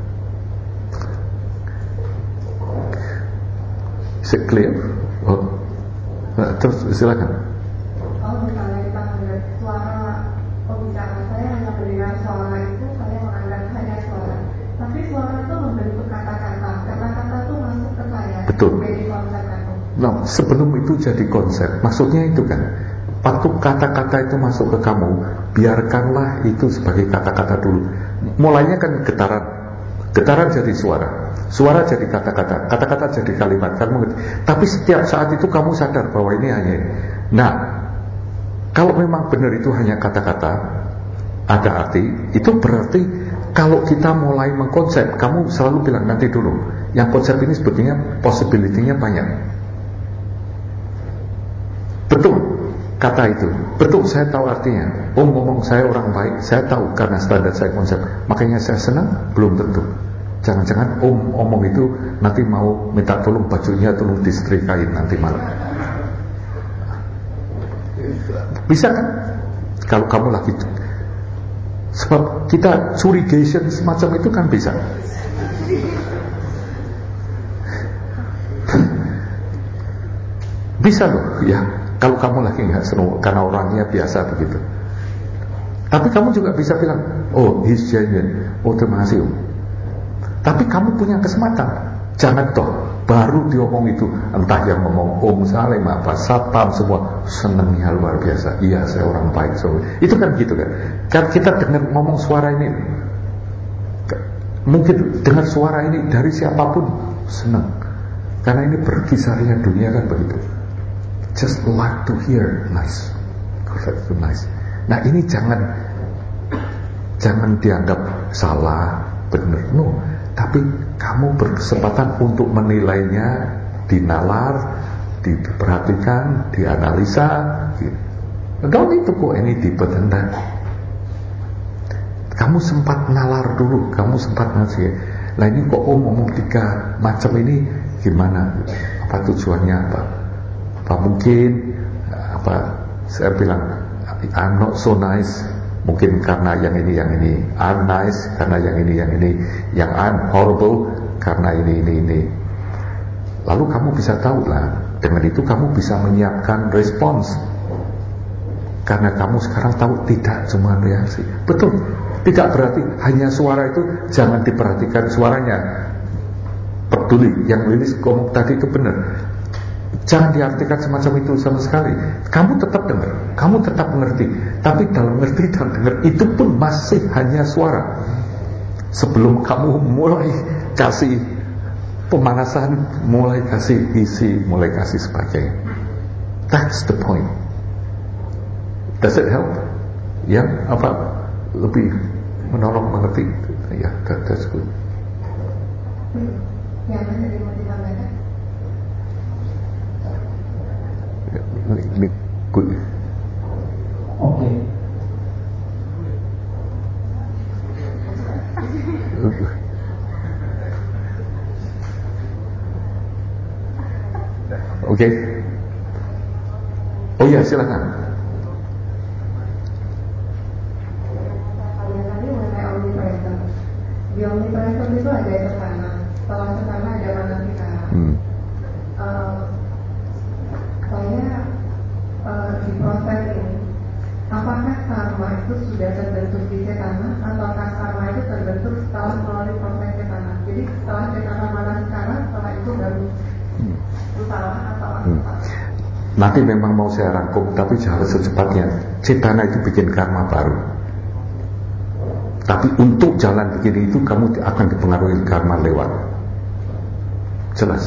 Is it clear? Oh. Nah, terus silakan. Oh, misalnya kita mendengar suara pembicaraan saya hanya mendengar suara itu, saya menganggap hanya suara. Tapi suara itu membentuk kata-kata. Kata-kata itu masuk ke saya. Betul. Jadi konsep aku. Nah, sebelum itu jadi konsep, maksudnya itu kan, waktu kata-kata itu masuk ke kamu, biarkanlah itu sebagai kata-kata dulu. Mulainya kan getaran, getaran jadi suara, suara jadi kata-kata, kata-kata jadi kalimat, kan mengerti. Tapi setiap saat itu kamu sadar bahwa ini hanya ini. Nah, kalau memang benar itu hanya kata-kata, ada arti, itu berarti kalau kita mulai mengkonsep, kamu selalu bilang nanti dulu, yang konsep ini sebetulnya possibility-nya banyak. Betul kata itu, betul saya tahu artinya. Om ngomong saya orang baik, saya tahu karena standar saya konsep, makanya saya senang. Belum tentu. Jangan-jangan om omong itu nanti mau minta tolong bajunya tolong disetrikain nanti malam. Bisa kan? Kalau kamu lagi, sebab kita curigation semacam itu kan bisa. Bisa loh ya. Kalau kamu lagi nggak senang karena orangnya biasa begitu. Tapi kamu juga bisa bilang, oh he's genuine, oh terima kasih. Tapi kamu punya kesempatan, jangan toh baru diomong itu, entah yang ngomong Om Salim apa Satpam semua senangnya luar biasa. Iya saya orang baik, so itu kan gitu kan. Kan kita dengar ngomong suara ini, mungkin dengar suara ini dari siapapun senang, karena ini berkisarnya dunia kan begitu. Just like to hear, nice, perfect, nice. Nah ini jangan jangan dianggap salah, benar, no. Tapi kamu berkesempatan untuk menilainya, dinalar, diperhatikan, dianalisa. Gitu. Don't need to go any deeper than that. Kamu sempat nalar dulu, kamu sempat ngasih. Nah ini kok om ngomong tiga macam ini gimana? Apa tujuannya apa? Apa mungkin apa? Saya bilang I'm not so nice. Mungkin karena yang ini, yang ini. I'm nice karena yang ini, yang ini. Yang I'm horrible karena ini, ini, ini. Lalu kamu bisa tahu lah. Dengan itu kamu bisa menyiapkan respons. Karena kamu sekarang tahu tidak cuma reaksi. Betul. Tidak berarti hanya suara itu jangan diperhatikan suaranya. Peduli. Yang Lilis ngomong tadi itu benar. Jangan diartikan semacam itu sama sekali. Kamu tetap dengar, kamu tetap mengerti. Tapi dalam mengerti dan dengar itu pun masih hanya suara. Sebelum kamu mulai kasih pemanasan, mulai kasih isi, mulai kasih sebagainya. That's the point. Does it help? Ya, apa lebih menolong mengerti? Ya, that, that's good. Ya, masih dimotivasi. Ini good. Oke. Oke. Oh ya, silakan. Tadi mengenai omnipresent. Di omnipresent itu ada yang pertama. Setelah pertama ada mana kita. Hmm. Uh, saya uh, di proses ini, apakah karma itu sudah terbentuk di cetana, ataukah karma itu terbentuk setelah melalui proses cetana? Jadi setelah cetana mana sekarang, setelah itu baru salah atau hmm. Nanti memang mau saya rangkum, tapi harus secepatnya. Cetana itu bikin karma baru. Tapi untuk jalan begini itu kamu akan dipengaruhi karma lewat. Jelas.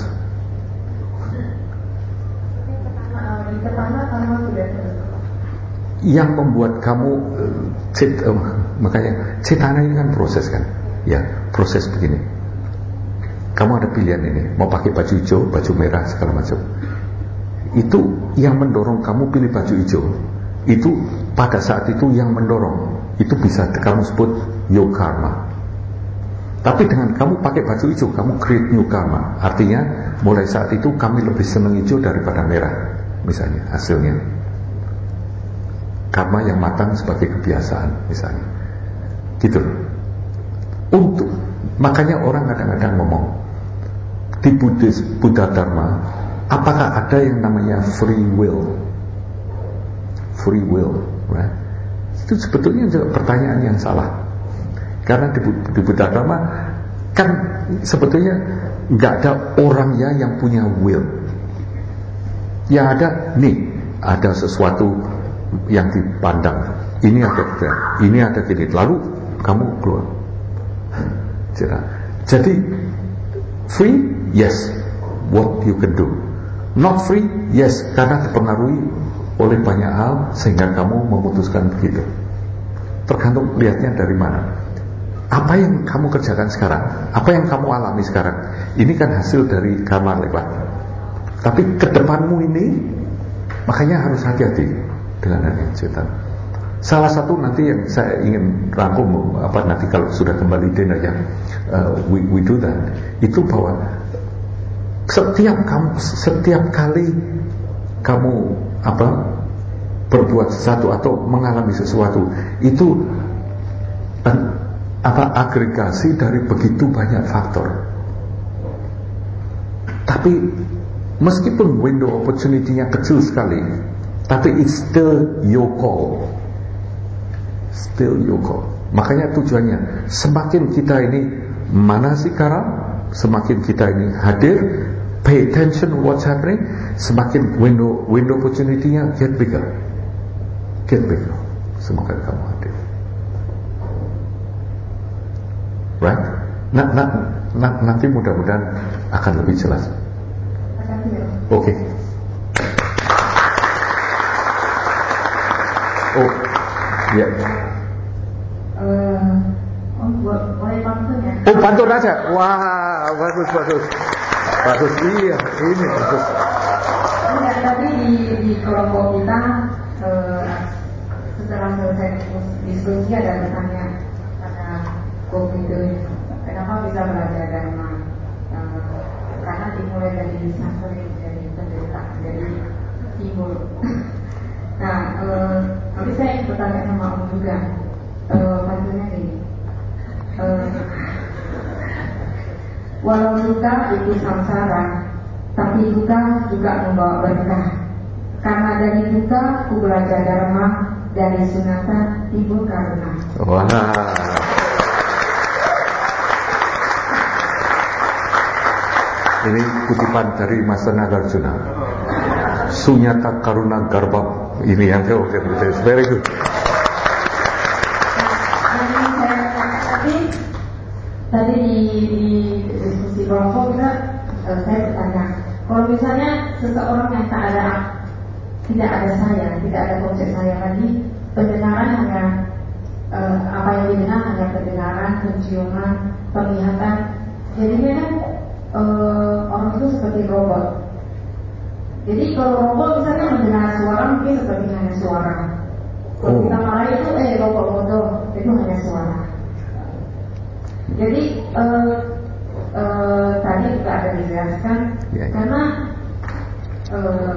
Yang membuat kamu cet, uh, makanya cetana ini kan proses kan, ya proses begini. Kamu ada pilihan ini, mau pakai baju hijau, baju merah segala macam. Itu yang mendorong kamu pilih baju hijau. Itu pada saat itu yang mendorong. Itu bisa kamu sebut yo karma. Tapi dengan kamu pakai baju hijau, kamu create new karma. Artinya mulai saat itu kami lebih senang hijau daripada merah, misalnya hasilnya. Karma yang matang sebagai kebiasaan misalnya gitu. Untuk makanya orang kadang-kadang ngomong di Buddhis, Buddha Dharma, apakah ada yang namanya free will? Free will, right? Itu sebetulnya juga pertanyaan yang salah. Karena di, di Buddha Dharma kan sebetulnya nggak ada orang ya yang punya will. Yang ada nih, ada sesuatu yang dipandang, ini ada ini ada gini, lalu kamu keluar. Jadi free, yes, what you can do. Not free, yes, karena dipengaruhi oleh banyak hal sehingga kamu memutuskan begitu. Tergantung lihatnya dari mana. Apa yang kamu kerjakan sekarang, apa yang kamu alami sekarang, ini kan hasil dari karma lewat. Tapi ke depanmu ini, makanya harus hati-hati dengan adanya cetana. Salah satu nanti yang saya ingin rangkum, apa nanti kalau sudah kembali dinner yang uh, we, we do that, itu bahwa setiap kamu setiap kali kamu apa berbuat sesuatu atau mengalami sesuatu itu uh, apa agregasi dari begitu banyak faktor. Tapi meskipun window opportunity-nya kecil sekali, tapi it's still your call. Still you God. Makanya tujuannya, semakin kita ini manasikaram, semakin kita ini hadir, pay attention what's happening, semakin window window opportunity-nya get bigger, get bigger. Semakin kamu hadir, right? Nah, nah, nah, nanti mudah-mudahan akan lebih jelas. Oke. Okay. Oh, ya. Yeah. Uh, boleh pantun ya? Oh, pantun aja. Wah, bagus, bagus, bagus. Iya, ini bagus. Enggak, tapi di, di kelompok kita uh, setelah selesai diskusi ada bertanya pada Kofido, kenapa bisa belajar Dharma? Uh, karena dimulai dari suffering, dari penderitaan, dari timbul. Nah, uh, tapi saya bertanya sama Om juga. Uh, Pantunnya gini, uh, walau duka itu samsara, tapi duka juga membawa berkah. Karena dari duka ku belajar dharma, dari sunatan timbul karuna. Wah. Ini kutipan dari Mas Nagarjuna. Sunyata karuna garbam. Ini yang oke, okay, very good. Tadi di, di diskusi kelompok kita, uh, saya bertanya, kalau misalnya seseorang yang tak ada, tidak ada saya, tidak ada konsep saya lagi, pendengaran hanya uh, apa yang didengar hanya pendengaran, penciuman, penglihatan, jadinya kan uh, orang itu seperti robot. Jadi kalau robot misalnya mendengar suara mungkin seperti hanya suara. Kalau kita marah itu eh robot bodoh, itu hanya suara. Jadi uh, uh, tadi juga ada dijelaskan yeah. Karena uh,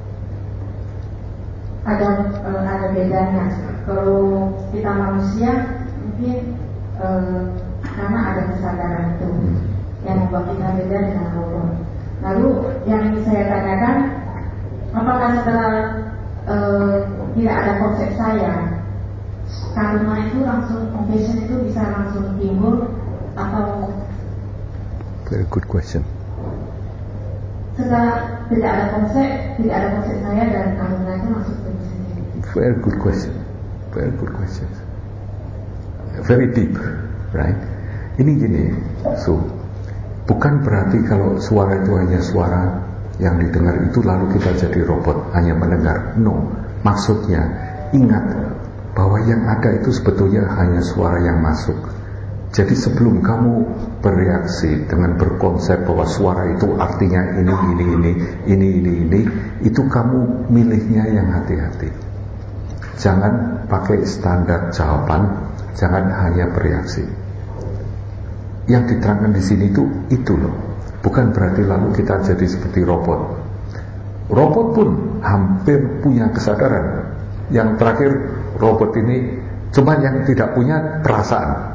ada uh, ada bedanya. Kalau kita manusia mungkin uh, karena ada kesadaran itu yang membuat kita beda dengan robot. Lalu yang saya tanyakan, apakah setelah uh, tidak ada konsep saya, karuna itu langsung, compassion itu bisa langsung timbul? Atau very good question. Setelah tidak ada konsep, tidak ada konsep saya dan karuna itu masuk ke sendiri. Very good question, very good question, very deep, right? Ini gini, so bukan berarti kalau suara itu hanya suara yang didengar itu lalu kita jadi robot hanya mendengar. No, maksudnya ingat bahwa yang ada itu sebetulnya hanya suara yang masuk. Jadi sebelum kamu bereaksi dengan berkonsep bahwa suara itu artinya ini, ini, ini, ini, ini, ini, itu kamu milihnya yang hati-hati. Jangan pakai standar jawaban, jangan hanya bereaksi. Yang diterangkan di sini itu itu loh. Bukan berarti lalu kita jadi seperti robot. Robot pun hampir punya kesadaran. Yang terakhir robot ini cuma yang tidak punya perasaan.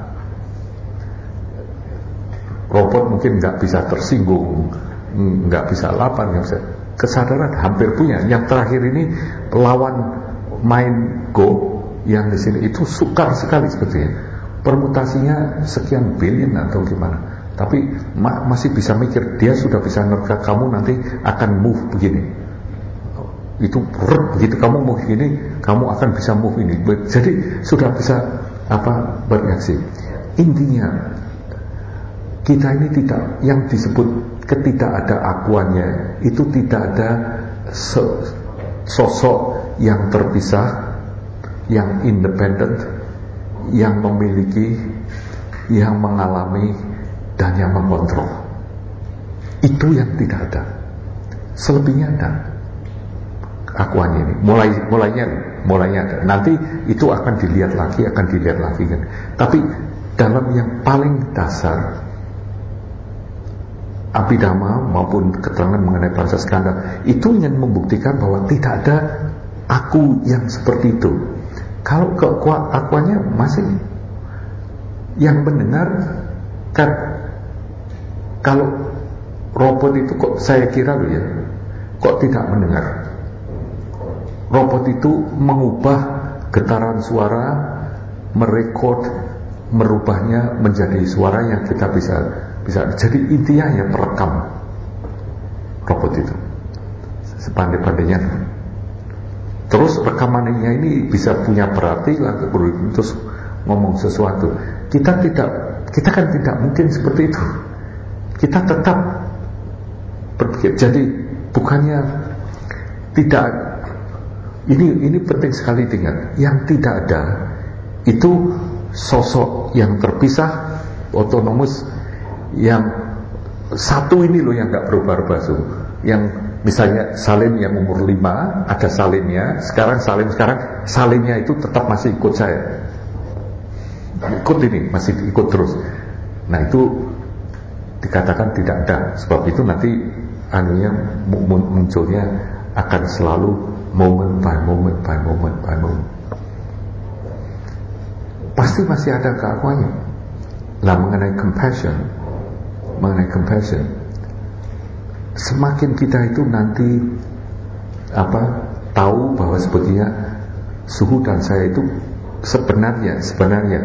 Robot mungkin nggak bisa tersinggung, nggak bisa lapar, nggak bisa. Kesadaran hampir punya. Yang terakhir ini lawan main Go yang di sini itu sukar sekali sebetulnya. Permutasinya sekian billion atau gimana. Tapi ma- masih bisa mikir. Dia sudah bisa nerka kamu nanti akan move begini. Itu begitu kamu move begini, kamu akan bisa move ini. Jadi sudah bisa apa bereaksi. Intinya kita ini tidak, yang disebut ketidak ada akuannya itu tidak ada so, sosok yang terpisah, yang independen, yang memiliki, yang mengalami dan yang mengontrol. Itu yang tidak ada. Selebihnya ada akuannya ini. Mulai mulainya mulainya ada. Nanti itu akan dilihat lagi, akan dilihat lagi kan. Tapi dalam yang paling dasar Abhidhamma maupun keterangan mengenai Pancaskandha itu ingin membuktikan bahwa tidak ada aku yang seperti itu. Kalau akuannya masih yang mendengar kan, kalau robot itu kok saya kira loh ya, kok tidak mendengar. Robot itu mengubah getaran suara merekod, merubahnya menjadi suara yang kita bisa bisa. Jadi intinya ya perekam robot itu sepandai-pandainya. Terus rekamannya ini bisa punya berarti lalu terus ngomong sesuatu. Kita tidak, kita kan tidak mungkin seperti itu. Kita tetap berpikir. Jadi bukannya tidak, ini ini penting sekali diingat. Yang tidak ada itu sosok yang terpisah, otonomus, yang satu ini loh yang nggak berubah-ubah tuh. Yang misalnya Salim yang umur lima, ada Salimnya, sekarang Salim sekarang Salimnya itu tetap masih ikut saya, ikut ini, masih ikut terus. Nah itu dikatakan tidak ada. Sebab itu nanti anunya munculnya akan selalu moment by moment by moment by moment. Pasti masih ada keakuannya. Lah mengenai compassion, mengenai compassion, semakin kita itu nanti apa tahu bahwa sebetulnya Suhu dan saya itu sebenarnya sebenarnya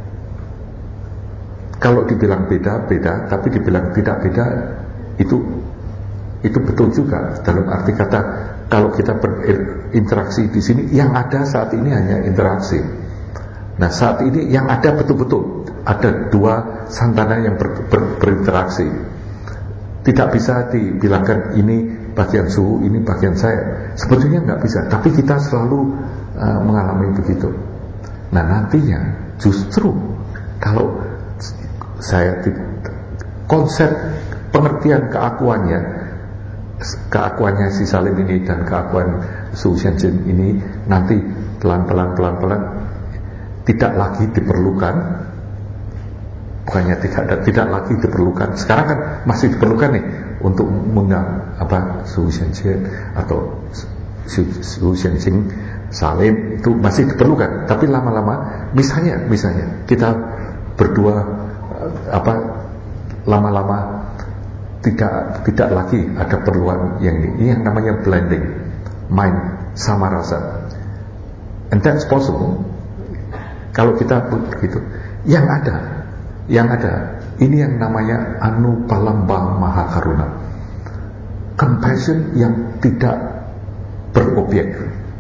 kalau dibilang beda beda, tapi dibilang tidak beda itu itu betul juga. Dalam arti kata kalau kita berinteraksi di sini, yang ada saat ini hanya interaksi. Nah saat ini yang ada betul-betul ada dua santana yang ber, ber, berinteraksi. Tidak bisa dibilangkan ini bagian Suhu, ini bagian saya. Sebetulnya nggak bisa, tapi kita selalu uh, mengalami begitu. Nah nantinya justru kalau saya konsep pengertian keakuannya, keakuannya si Salim ini dan keakuan Su Xianjin ini nanti pelan-pelan pelan-pelan tidak lagi diperlukan. Bukannya tidak ada, tidak lagi diperlukan. Sekarang kan masih diperlukan nih untuk mengundang apa Su Xianjin atau Su Xianjin Salim itu masih diperlukan. Tapi lama-lama, misalnya, misalnya kita berdua apa lama-lama tidak tidak lagi ada perluan yang ini. Ini yang namanya blending mind sama rasa. And that's possible. Kalau kita begitu, yang ada, yang ada, ini yang namanya Anupalambha Mahakaruna, compassion yang tidak berobjek.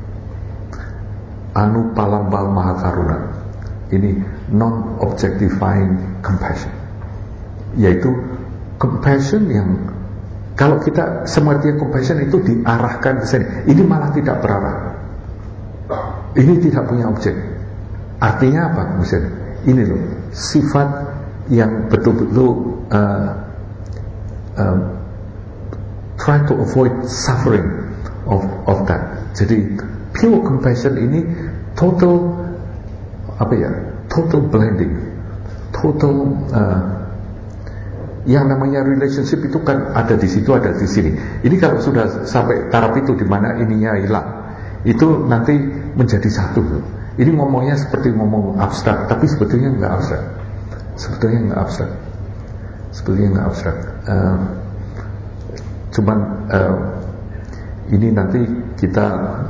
Anupalambha Mahakaruna, ini non-objectifying compassion, yaitu compassion yang kalau kita semuanya compassion itu diarahkan ke sini, ini malah tidak berarah, ini tidak punya objek. Artinya apa? Misalnya, ini loh sifat yang betul-betul uh, uh, try to avoid suffering of of that. Jadi pure compassion ini total apa ya? Total blending, total uh, yang namanya relationship itu kan ada di situ, ada di sini. Ini kalau sudah sampai taraf itu di mana ininya hilang, itu nanti menjadi satu. Ini ngomongnya seperti ngomong abstrak, tapi sebetulnya nggak abstrak. Sebetulnya nggak abstrak. Sebetulnya nggak abstrak. Uh, cuman uh, ini nanti kita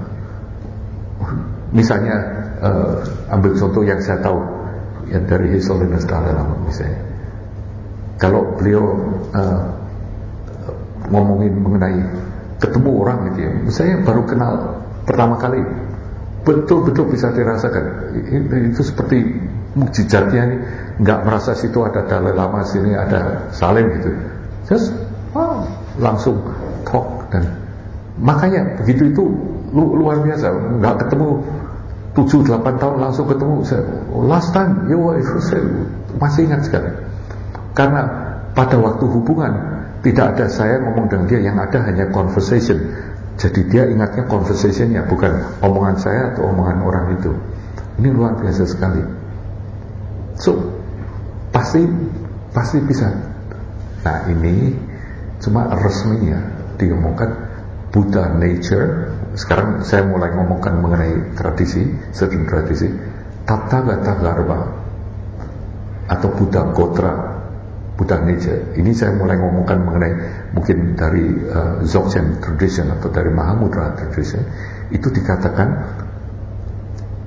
misalnya uh, ambil contoh yang saya tahu yang dari His Holiness Dalai Lama misalnya. Kalau beliau uh, ngomongin mengenai ketemu orang gitu ya, misalnya baru kenal pertama kali, betul-betul bisa dirasakan itu seperti mukjizatnya nih, nggak merasa situ ada Dalai Lama, sini ada Salim gitu, just oh, langsung talk. Dan makanya begitu itu lu, luar biasa, nggak ketemu tujuh delapan tahun langsung ketemu. Saya, oh, last time yo itu saya masih ingat sekali, karena pada waktu hubungan tidak ada saya ngomong dengan dia, yang ada hanya conversation. Jadi dia ingatnya conversationnya, bukan omongan saya atau omongan orang itu. Ini luar biasa sekali. So pasti pasti bisa. Nah ini cuma resminya diomongkan Buddha nature. Sekarang saya mulai ngomongkan mengenai tradisi, certain tradisi Tathagata Garba atau Buddha Gotra, Buddha nature. Ini saya mulai ngomongkan mengenai mungkin dari uh, Dzogchen tradition atau dari Mahamudra tradition. Itu dikatakan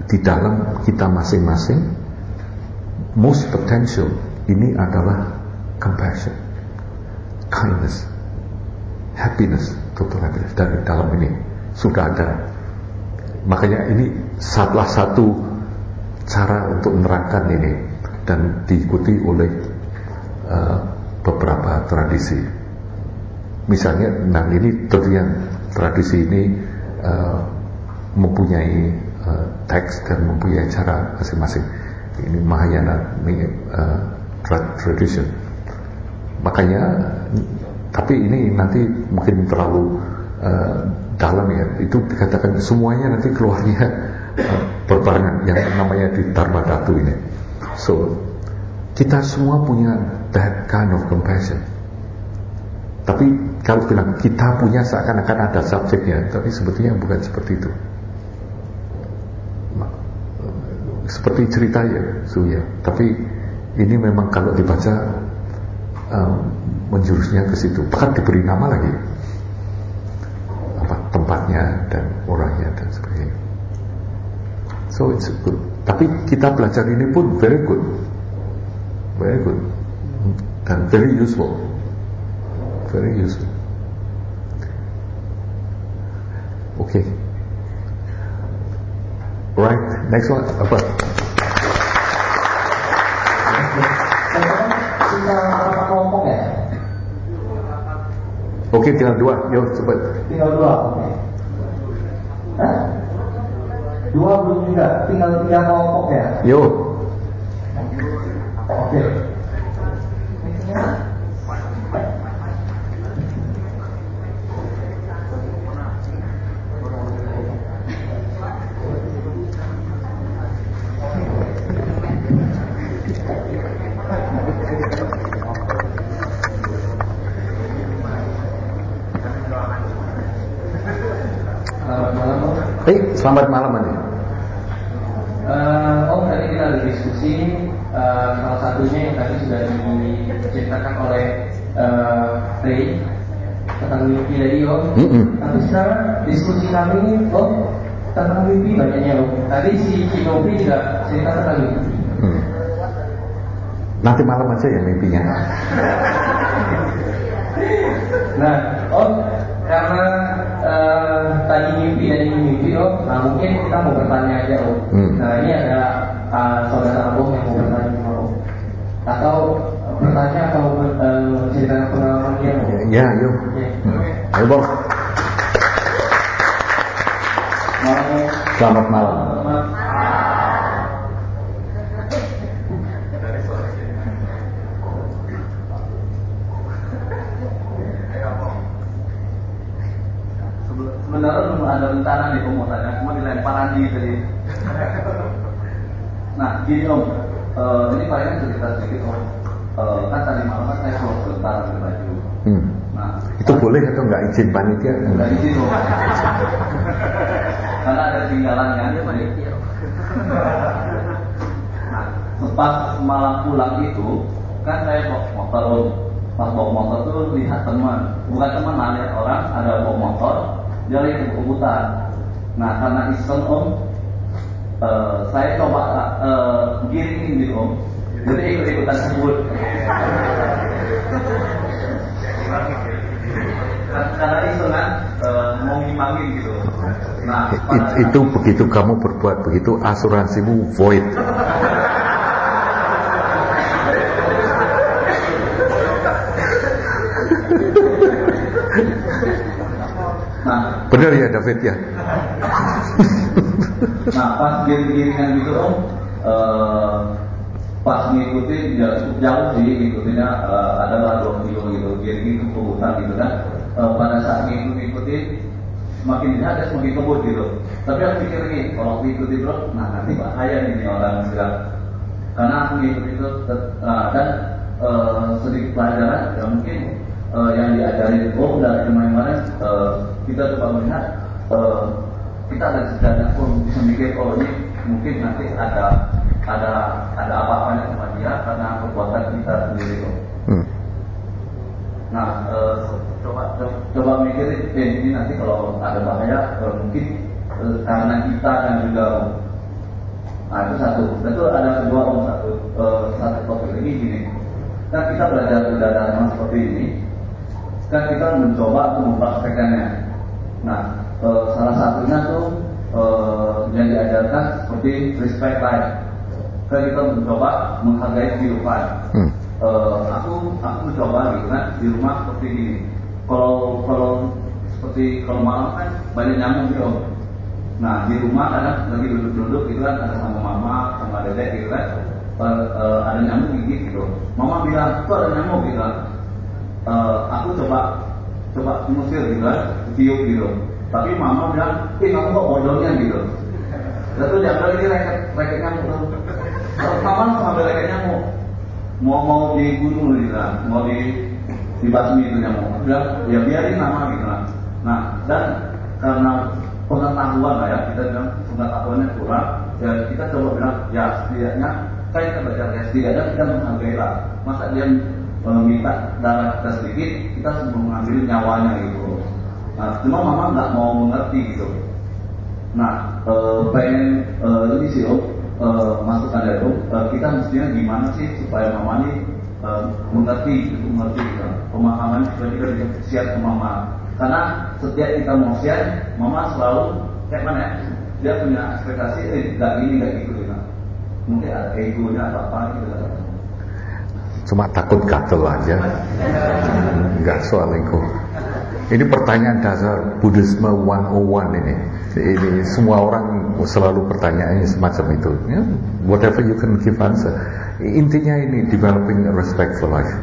di dalam kita masing-masing most potential ini adalah compassion, kindness, happiness, total happiness. Dari dalam ini sudah ada. Makanya ini salah satu cara untuk menerangkan ini dan diikuti oleh uh, beberapa tradisi. Misalnya, nah ini tentu yang tradisi ini uh, mempunyai uh, teks dan mempunyai cara masing-masing. Ini Mahayana uh, tradition. Makanya, tapi ini nanti mungkin terlalu uh, dalam ya. Itu dikatakan semuanya nanti keluarnya uh, berbarengan yang namanya di Dharma Dhatu ini. So, kita semua punya that kind of compassion. Tapi kalau bilang kita punya seakan-akan ada subjeknya, tapi sebetulnya bukan seperti itu. Seperti cerita ya, Suya. Tapi ini memang kalau dibaca um, menjurusnya ke situ. Bahkan diberi nama lagi, apa tempatnya dan orangnya dan sebagainya. So it's good. Tapi kita belajar ini pun very good, very good, dan very useful, very useful. Okay. Right, next one. Apa? Tinggal berapa kelompok ya? Oke, okay, tinggal dua. Yuk, cepat. Tinggal dua, oke. Okay. Hah? Dua belum juga, tinggal tiga kelompok ya? Yuk. Oke. Okay. Hey, selamat malam Andi. Uh, oh tadi kita ada diskusi uh, salah satunya yang tadi sudah diceritakan oleh uh, Ray tentang mimpi dari Om. Mm-hmm. Tapi sekarang diskusi kami oh tentang mimpi banyaknya Om. Tadi si Cinopi juga cerita tentang mimpi. Hmm. Nanti malam aja ya mimpinya. Nah, Om karena uh, tadi mimpi dan ini mimpi Om, nah mungkin kita mau bertanya aja Om. Hmm. Nah ini ada uh, saudara Om yang mau bertanya sama Om, atau uh, bertanya atau uh, cerita pengalaman dia Om. Ya, yuk. Ya. Ayo Bang. Malam. Selamat malam. Selamat. Sebenarnya belum ada rencana nih pemutarnya, cuma dilempar Andi tadi. Nah, gini Om, uh, ini palingan cerita sedikit Om. Uh, kan tadi malam kan saya keluar sebentar ambil baju. Hmm. Nah, itu pas, boleh atau nggak izin panitia? Nggak izin Om. Karena ada ketinggalan kan. Nah, pas malam pulang itu, kan saya bawa motor Om. Pas bawa motor tuh lihat teman, bukan teman lah, lihat orang ada bawa motor. Dia lagi kebut-kebutan. Nah karena iseng Om, uh, saya coba uh, giringin gitu Om. Jadi ikut-ikutan kebut. Karena iseng kan uh, mau ngimbangin gitu. Nah It, itu begitu kamu berbuat begitu, asuransimu void. Nah, benar ya David ya. Nah pas giring-giringan gitu Om, uh, pas ngikutin cukup jauh sih ngikutinnya, uh, adalah dua kilo gitu, giring ke hutan gitu kan. Uh, pada saat ngikut-ngikutin semakin dilihat semakin kebut gitu. Tapi aku pikir nih kalau aku ikuti terus, nah nanti bahaya nih orang bilang. Karena aku ngikutin itu uh, dan uh, sedikit pelajaran ya mungkin uh, yang diajarin Om dari kemarin-kemarin. Uh, kita coba melihat uh, kita ada sejarah pun bisa mikir oh ini mungkin nanti ada ada ada apa-apanya sama dia karena perbuatan kita sendiri Om. Hmm. Nah uh, coba, coba coba mikir eh, ini nanti kalau ada bahaya uh, mungkin uh, karena kita dan juga Om. Nah itu satu. Itu ada kedua om satu uh, satu topik lagi gini. Kan kita belajar udah dharma seperti ini, kan kita mencoba untuk mempraktekannya. Nah uh, salah satunya tuh uh, yang diajarkan seperti respect life. Kan kita mencoba menghargai kehidupan. Hmm. Uh, aku aku mencoba gitu kan di rumah seperti ini. Kalau kalau seperti kalau malam kan banyak nyamuk gitu. Nah di rumah kadang lagi duduk-duduk gitu kan ada sama mama sama dedek gitu kan uh, uh, ada nyamuk gigit gitu. Mama bilang tuh ada nyamuk gitu kan. Uh, aku coba coba mengusir gitu kan, tiup gitu. Tapi mama bilang, eh kamu kok bodohnya gitu. Lalu diambil ini reket reket nyamuk tuh. Mama langsung ambil reket nyamuk. Mau mau dibunuh gitu kan, mau di dibasmi itu nyamuk. Bilang ya biarin mama gitu kan. Nah dan karena pengetahuan lah ya, kita bilang pengetahuannya kurang, ya kita coba bilang ya setidaknya kan kita baca ya setidaknya kita menghargai lah. Masa dia meminta darah kita sedikit, kita semua mengambil nyawanya gitu. Nah cuma mama nggak mau mengerti gitu. Nah e, pengen e, ini sih om e, masukan dari om, e, kita mestinya gimana sih supaya mama ini e, mengerti gitu, mengerti gitu. Pemahaman supaya kita bisa share ke mama. Karena setiap kita mau share, mama selalu kayak mana ya? Dia punya ekspektasi, eh gak gini gak gitu gitu. Mungkin ada egonya atau apa gitu. Cuma takut gatel aja, nggak soal ego. Ini pertanyaan dasar Buddhisme seratus satu ini. Ini semua orang selalu pertanyaannya semacam itu. Ya, whatever you can give answer. Intinya ini developing a respect for life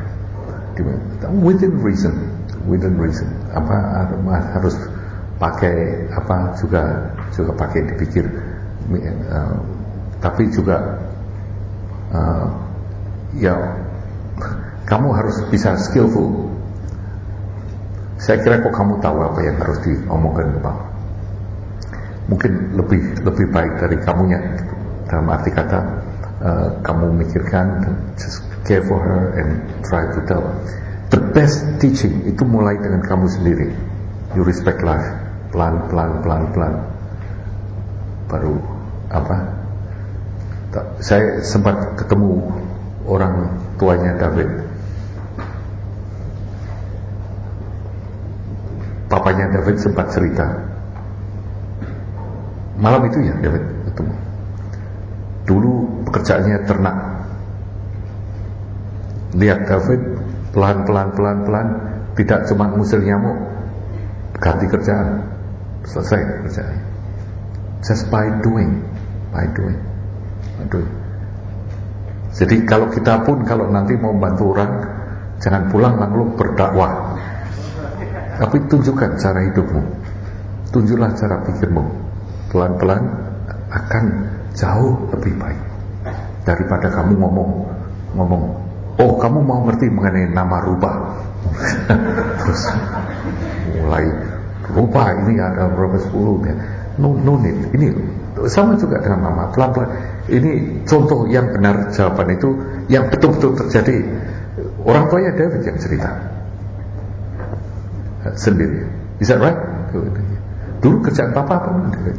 within reason. Within reason, apa harus pakai apa juga juga pakai dipikir, uh, tapi juga uh, ya kamu harus bisa skillful. Saya kira kok kamu tahu apa yang harus diomongkan Bang. Mungkin lebih lebih baik dari kamunya dalam arti kata uh, kamu mikirkan, just care for her and try to tell. The best teaching itu mulai dengan kamu sendiri. You respect life, pelan pelan pelan pelan. Baru apa? Saya sempat ketemu orang tuanya David. Papanya David sempat cerita. Malam itu ya David ketemu. Dulu pekerjaannya ternak. Lihat David pelan-pelan pelan-pelan tidak cuma ngusir nyamuk, ganti kerjaan, selesai kerjaan. Just by doing, by doing, by doing. Jadi kalau kita pun kalau nanti mau bantu orang, jangan pulang langsung berdakwah, tapi tunjukkan cara hidupmu, tunjuklah cara pikirmu, pelan-pelan akan jauh lebih baik daripada kamu ngomong ngomong. Oh kamu mau ngerti mengenai nama rubah. Terus mulai rubah ini ada berapa sepuluh ya. No, no need. Ini sama juga dengan mama, pelan-pelan. Ini contoh yang benar jawaban itu yang betul-betul terjadi. Orang tuanya David yang cerita sendiri. Is that right? Dulu kerjaan papa apa David?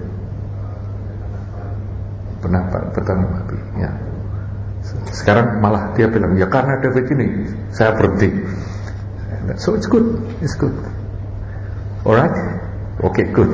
Pernah pertama mati ya. Sekarang malah dia bilang ya karena David ini saya berhenti. So it's good, it's good. Alright, okay, good.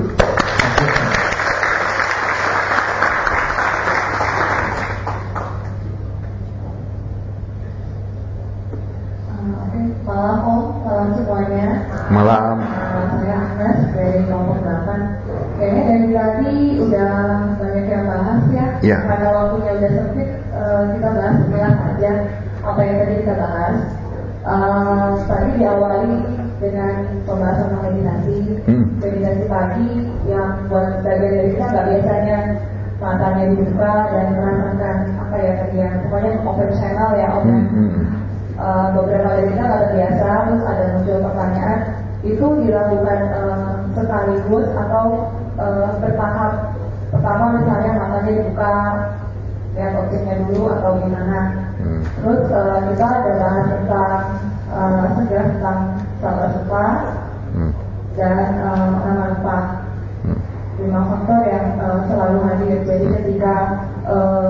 Malam Om, salam semuanya. Malam. Saya Agnes dari kelompok delapan. Kayaknya dari tadi udah banyak yang bahas ya. Ya. Karena waktunya udah sempit, uh, kita bahas sekilas aja apa yang tadi kita bahas. Uh, tadi diawali dengan pembahasan meditasi, hmm. meditasi pagi yang buat bagian dari kita nggak biasanya matanya dibuka dan merasakan apa ya tadi yang pokoknya open channel ya Om. Hmm. Hmm. Uh, beberapa dari kita nggak terbiasa, terus ada muncul pertanyaan itu dilakukan uh, sekaligus atau uh, bertahap. Pertama misalnya matanya dibuka, lihat objeknya dulu atau gimana. Hmm. Terus uh, kita ada bahas tentang uh, segera tentang sabar supa hmm. dan uh, nama lupa. Hmm. Lima faktor yang uh, selalu hadir. Jadi ketika uh,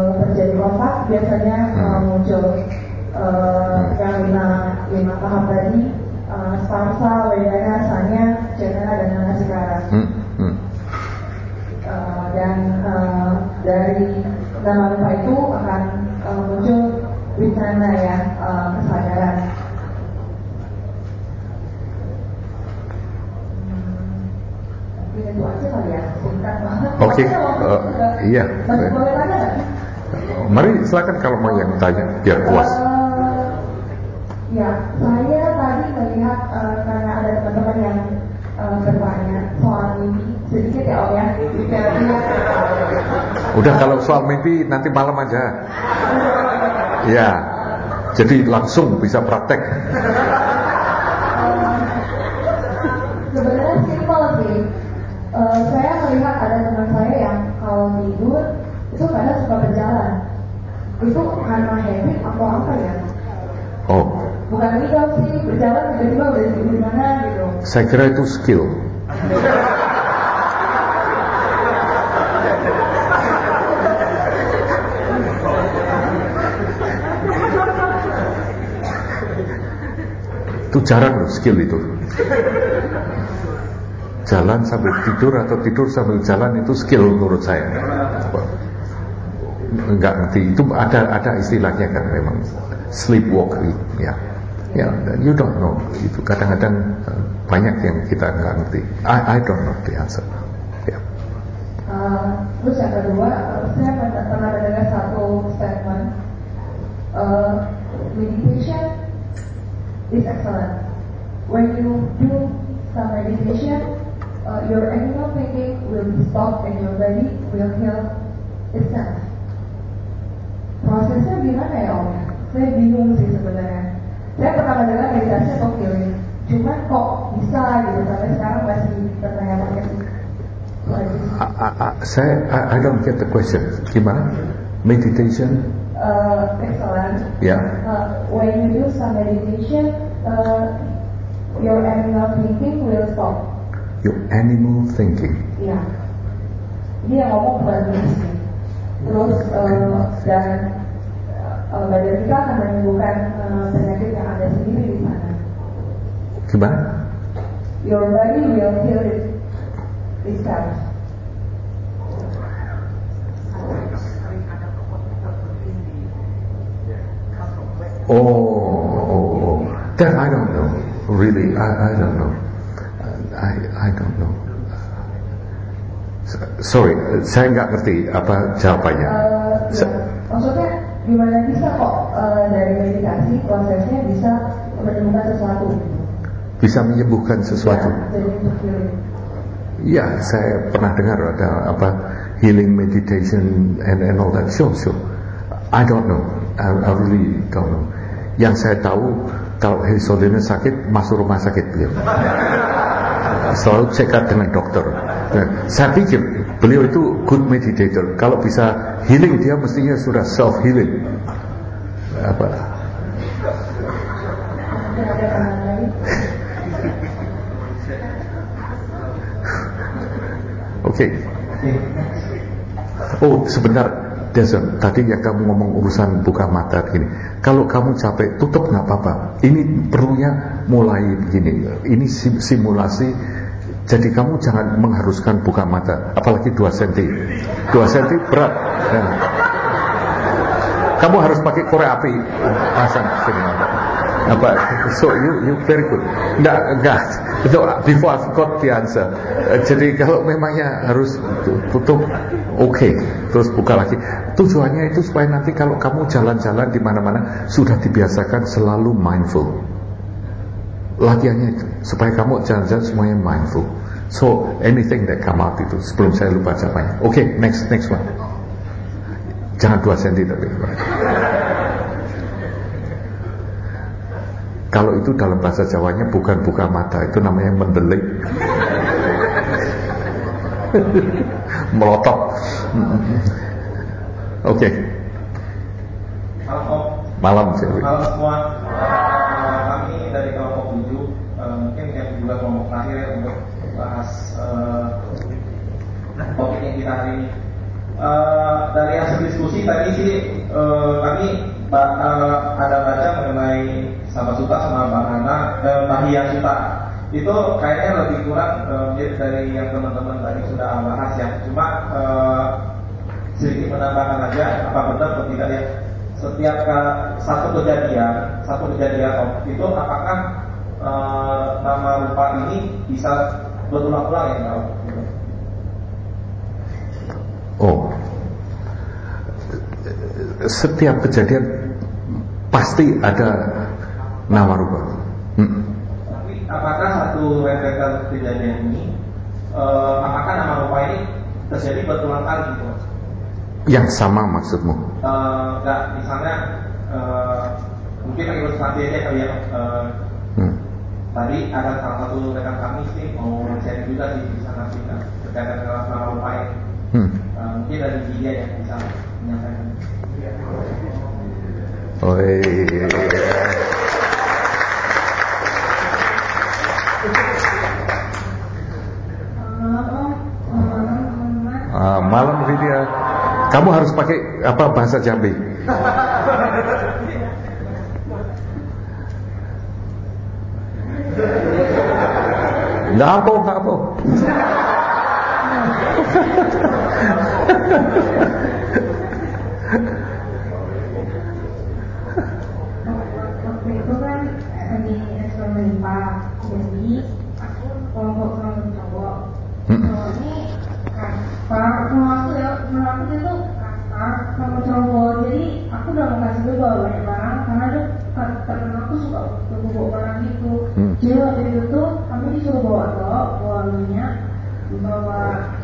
Oke, okay. uh, iya. Masih boleh tanya nggak? Mari silakan kalau mau yang tanya biar puas. Uh, ya, saya tadi melihat uh, karena ada teman-teman yang uh, bertanya soal mimpi sedikit ya Om ya. Udah kalau soal mimpi nanti malam aja. Ya, jadi langsung bisa praktek. Sebenarnya simpel sih. Uh, saya melihat ada teman saya yang kalau tidur itu kadang suka berjalan. Itu karena habit atau apa ya? Oh. Bukan legal sih, berjalan tiba-tiba udah di mana gitu. Saya kira itu skill. Itu jarang loh skill itu. Jalan sambil tidur atau tidur sambil jalan itu skill menurut saya. Enggak ngerti. Itu ada ada istilahnya kan memang sleepwalk ya. Ya, you don't know. Itu kadang-kadang banyak yang kita nggak ngerti. I I don't know the answer. Ya. Uh, terus yang kedua, saya pernah dengar satu statement. Uh, meditation is excellent. When you do some meditation, uh, your animal thinking will be stopped and your body will heal itself. Prosesnya gimana ya Om? Saya bingung sih sebenarnya. Saya pertama dengar meditasi atau healing, cuman kok bisa gitu sampai sekarang masih bertanya-tanya sih. I, I, saya I, I don't get the question. Gimana? Meditation? Uh, excellent. Yeah. Uh, when you do some meditation, uh, your animal thinking will stop. Your animal thinking. Iya. Dia ngomong bukan sih. Terus uh, dan uh, badan kita akan menyembuhkan uh, penyakit yang ada sendiri di sana. Gimana? Your body will heal it itself. Oh, oh, oh, that I don't know. Really, I, I don't know. I, I don't know. Sorry, saya nggak ngerti apa jawabannya. Uh, ya, maksudnya gimana bisa kok uh, dari meditasi prosesnya bisa menemukan sesuatu? Bisa menyembuhkan sesuatu. Ya, jadi untuk healing. Ya, saya pernah dengar ada apa healing meditation and and all that. Sure, sure. I don't know. I, I really don't know. Yang saya tahu kalau His Holiness sakit masuk rumah sakit beliau. Selalu check up dengan dokter. Nah, saya pikir beliau itu good meditator. Kalau bisa healing dia mestinya sudah self healing. Apa? Oke. Okay. Oh, sebentar. Desert, tadi yang kamu ngomong urusan buka mata gini. Kalau kamu capek, tutup nggak apa-apa. Ini perlunya mulai begini. Ini simulasi. Jadi kamu jangan mengharuskan buka mata, apalagi dua senti. dua senti berat. Ya. Kamu harus pakai korek api pasang sini. Apa? So you you very good. Enggak enggak. So, before I forgot the answer. Jadi kalau memangnya harus tutup, oke, okay. Terus buka lagi. Tujuannya itu supaya nanti kalau kamu jalan-jalan di mana-mana sudah dibiasakan selalu mindful. Latihannya itu supaya kamu jalan-jalan semuanya mindful. So anything that come out itu sebelum saya lupa jawabannya. Oke, okay, next next one. Jangan dua senti tapi. Kalau itu dalam bahasa Jawanya bukan buka mata, itu namanya mendelik. Melotot. Oke. Okay. Malam sih. Malam semua. Uh, kami dari kelompok tujuh, uh, mungkin yang juga kelompok terakhir ya, untuk bahas uh, topik yang kita hari ini. Uh, dari hasil diskusi tadi sih uh, kami uh, ada baca mengenai Sahabat Suta sama Mbak Hana, eh, Bahia Suta. Itu kayaknya lebih kurang eh, dari yang teman-teman tadi sudah bahas ya. Cuma eh, sedikit menambahkan aja, apa benar atau tidak ya. Setiap satu kejadian, satu kejadian itu apakah eh, nama rupa ini bisa berulang-ulang ya? Gitu. setiap kejadian pasti ada nama rubah. Hmm. Tapi apakah satu rentetan kejadian ini, uh, apakah nama rubah ini terjadi berulang kali gitu? Yang sama maksudmu? Uh, enggak, misalnya uh, mungkin ilustrasi aja kali ya. Uh, hmm. Tadi ada salah satu rekan kami sih mau sharing juga di sana kita terkait dengan nama rubah ini. Hmm. Uh, mungkin dari dia yang bisa menyampaikan. Oh iya. Uh, malam Vidya, kamu harus pakai apa bahasa Jambi? Nggak apa, nggak apa. Waktu itu kan lagi eksperimen I P A, jadi aku kelompok sama cowok. Cowok ini kasar, menurut aku ya, menurut aku itu kasar sama cowok. Jadi aku udah mau kasih dia bawa banyak barang karena dia karena aku suka bawa barang gitu. Jadi waktu itu tuh kami disuruh bawa dok, bawa minyak, bawa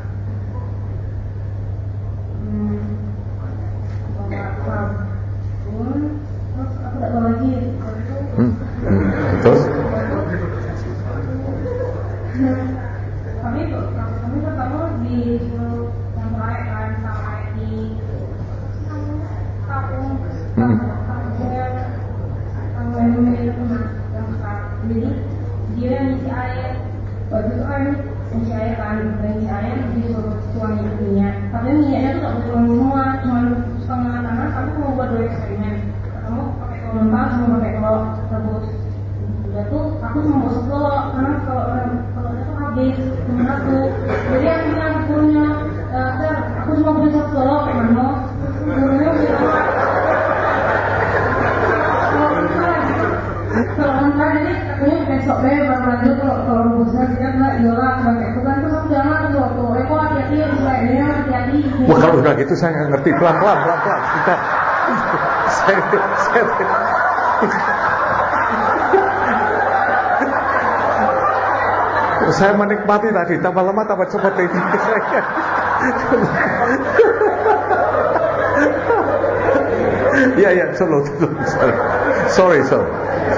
hmm, bawa sabun, terus aku tak bawa lagi. Hmm. Hmm. Terus? Kami kami pertama disuruh sampai kan sampai di kampung kampungnya kampung itu nah jadi dia yang isi air waktu itu kan isi air kan isi air disuruh tuang minyak tapi minyaknya tuh tak boleh tuang semua cuma setengah karena kamu mau buat dua eksperimen kamu pakai telur mentah sama pakai telur rebus udah tuh aku cuma mau telur karena kalau telurnya tuh habis cuma satu jadi yang bilang gurunya ter aku cuma punya satu telur kayak mana gurunya bilang kalau mentah jadi katanya besok deh baru lanjut kalau kalau rebusnya dia nggak iyalah kayak itu kan terus aku jangan tuh waktu eh kok hati-hati ya Israelnya hati-hati. Wah kalau udah gitu saya nggak ngerti pelan-pelan pelan-pelan kita saya saya saya menikmati tadi tambah lama tambah cepat ini. Iya iya solo sorry sorry sorry.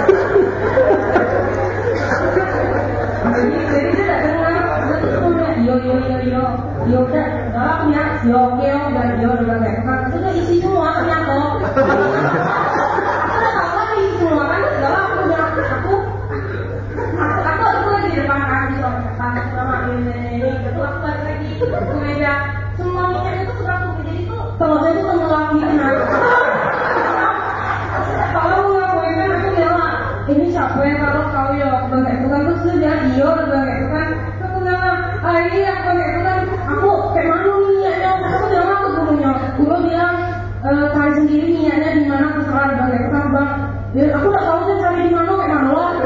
Jadi jadi dia tak dengar, dia tuh punya yo yo yo yo yo udah udah punya yo yo udah yo udah kayak kan itu tuh isi semua ternyata. Aku udah tahu kan isi semua kan udah lah aku udah aku aku aku aku lagi di depan kan di depan sama ini ini itu aku balik lagi ke meja semua minyaknya tuh sudah aku jadi tuh telurnya tuh tenggelam gitu nah. Kalau aku kan aku bilang ini siapa yang taruh kau ya bangga itu kan terus dia iyo bangga itu kan aku bilang ah ini aku bangga itu kan aku kayak mana minyaknya aku bilang aku gurunya guru bilang cari sendiri minyaknya di mana terserah bangga itu kan bang aku nggak tahu dia cari di mana kayak mana loh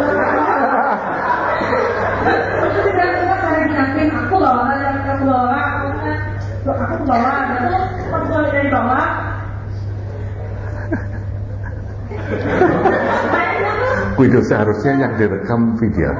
terus dia bilang kita cari di kantin aku bawa aku bawa aku bawa ada tuh pas balik dari bawah Guido seharusnya yang direkam video.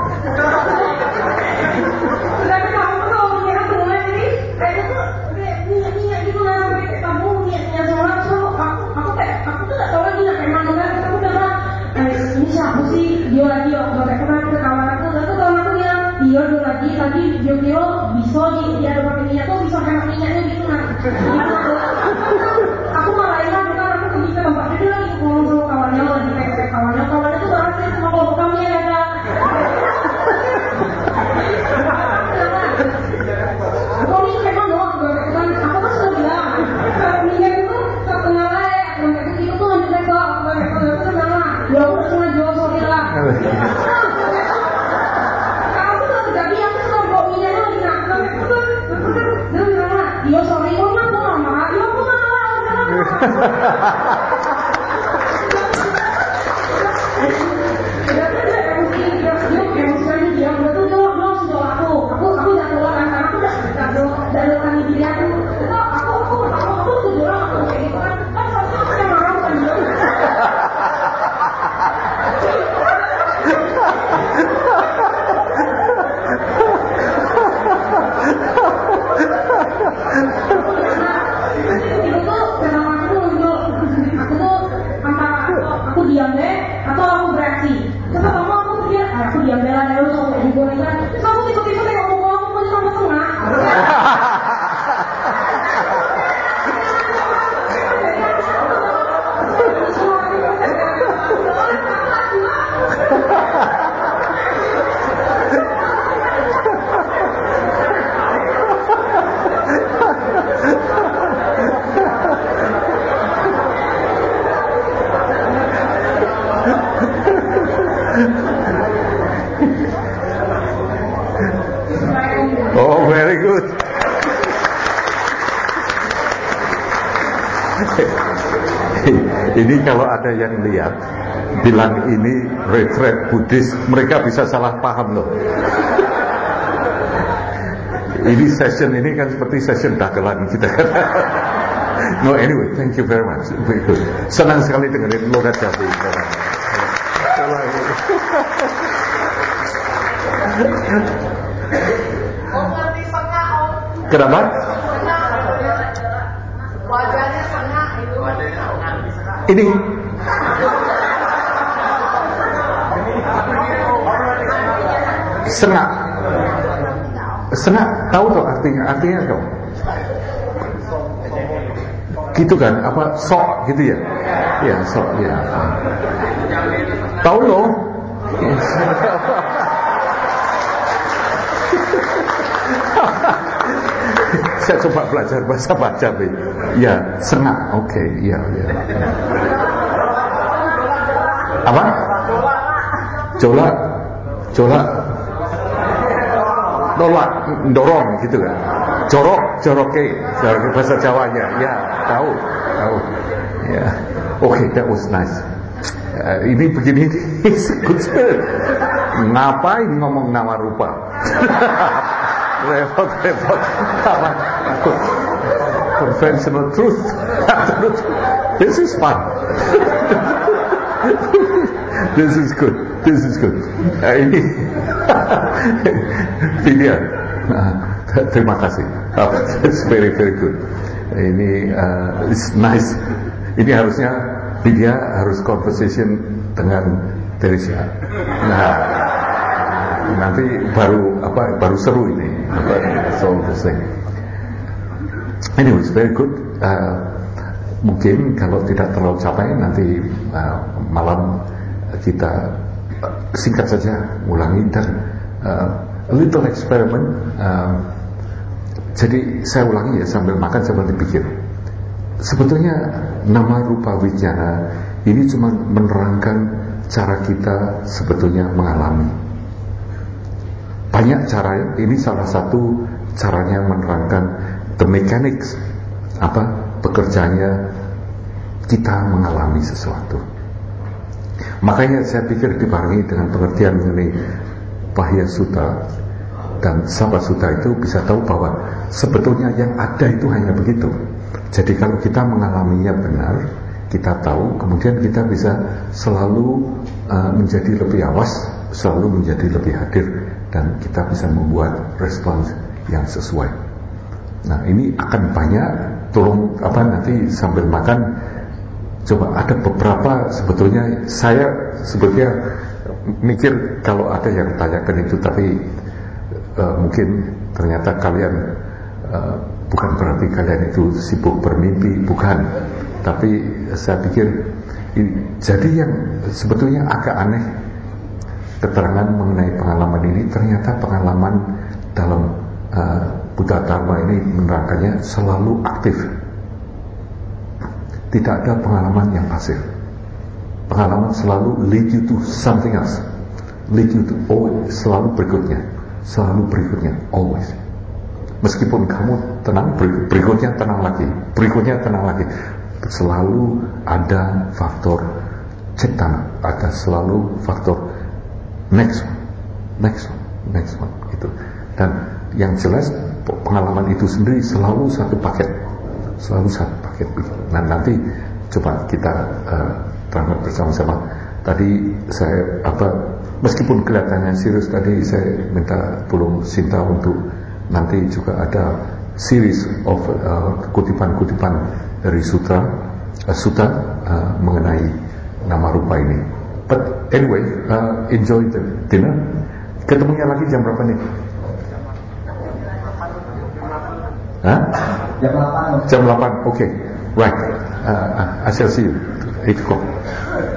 Tapi kamu tuh minyak semua jadi kayak tuh kayak minyak minyak gitu lah kayak kamu minyak minyak semua tuh aku aku kayak aku tuh nggak tahu lagi nak kayak mana kan aku bilang ini siapa sih dia lagi waktu kayak kemarin ke kawan aku lalu kawan aku bilang dia dulu lagi tadi dia dia bisa di dia ada pakai minyak tuh bisa hemat minyaknya gitu nah aku malah ingat bukan aku pergi ke tempat dia lagi ngomong sama kawannya lagi kayak kawannya kawannya tuh berarti sama kelompok kami yang ada aku ini kayak mana kan aku kan sudah bilang minyak itu setengah lah sampai ke situ tuh lanjut lagi aku kayak itu setengah lah ya aku udah setengah jual sorry lah aku tuh terjadi aku sudah bawa minyaknya lagi nak kayak itu kan dia bilang lah iya sorry kok aku nggak marah iya aku nggak Oh, very good. Ini kalau ada yang lihat bilang ini retreat Buddhis, mereka bisa salah paham loh. Ini session ini kan seperti session dagelan kita kan. No, anyway, thank you very much. Very good. Senang sekali dengerin logat Jawi. Oh, ngerti sengak, Om. Kenapa? Wajahnya sengak itu. Ini sengak. Sengak, tahu tuh artinya? Artinya dong. Gitu kan? Apa sok gitu ya? Ya sok ya. Tahu loh. Saya coba belajar bahasa Bajabi. Ya, sengak. Oke, okay. Ya, ya. Apa? Jola, jola, nolak, dorong gitu kan? Jorok, joroke, joroke bahasa Jawanya. Ya, tahu, tahu. Ya, oke, okay, that was nice. Uh, ini begini, ngapain ngomong nama rupa? repot, repot. Conventional truth. This is fun. This is good. This is good. Uh, ini Vidya. Uh, terima kasih. Oh, it's very very good. Ini uh, it's nice. Ini harusnya Vidya harus conversation dengan Teresa. Nah, nanti baru apa baru seru ini. Apa so the same. Anyway, it's very good. Uh, mungkin kalau tidak terlalu capek nanti uh, malam kita uh, singkat saja ulangi dan uh, a little experiment. Uh, jadi saya ulangi ya sambil makan sambil dipikir. Sebetulnya nama rupa wijana ini cuma menerangkan cara kita sebetulnya mengalami. Banyak cara, ini salah satu caranya menerangkan the mechanics, apa pekerjaannya kita mengalami sesuatu. Makanya saya pikir dibarengi dengan pengertian mengenai Bahya Sutta dan Sabha Sutta itu bisa tahu bahwa sebetulnya yang ada itu hanya begitu. Jadi kalau kita mengalaminya benar, kita tahu, kemudian kita bisa selalu uh, menjadi lebih awas, selalu menjadi lebih hadir, dan kita bisa membuat respons yang sesuai. Nah ini akan banyak, tolong apa nanti sambil makan, coba ada beberapa sebetulnya saya sebetulnya mikir kalau ada yang tanyakan itu, tapi uh, mungkin ternyata kalian uh, bukan berarti kalian itu sibuk bermimpi, bukan. Tapi saya pikir ini, jadi yang sebetulnya agak aneh keterangan mengenai pengalaman ini, ternyata pengalaman dalam uh, Buddha Dharma ini menerangkannya selalu aktif. Tidak ada pengalaman yang pasif. Pengalaman selalu lead you to something else, lead you to always, selalu berikutnya, selalu berikutnya, always. Meskipun kamu tenang, berikutnya tenang lagi, berikutnya tenang lagi. Selalu ada faktor cetana, ada selalu faktor next one, next one, next one gitu. Dan yang jelas pengalaman itu sendiri selalu satu paket, selalu satu paket. Nah nanti coba kita uh, terangkan bersama-sama. Tadi saya apa, meskipun kelihatannya serius, tadi saya minta tolong Sinta untuk nanti juga ada series of uh, kutipan-kutipan dari sutra, uh, sutra uh, mengenai nama rupa ini. But anyway, uh, enjoy the dinner. Ketemunya lagi jam berapa nih? Hah? Jam delapan. Jam delapan, oke. Okay. Right. Uh, I shall see you. eight o'clock.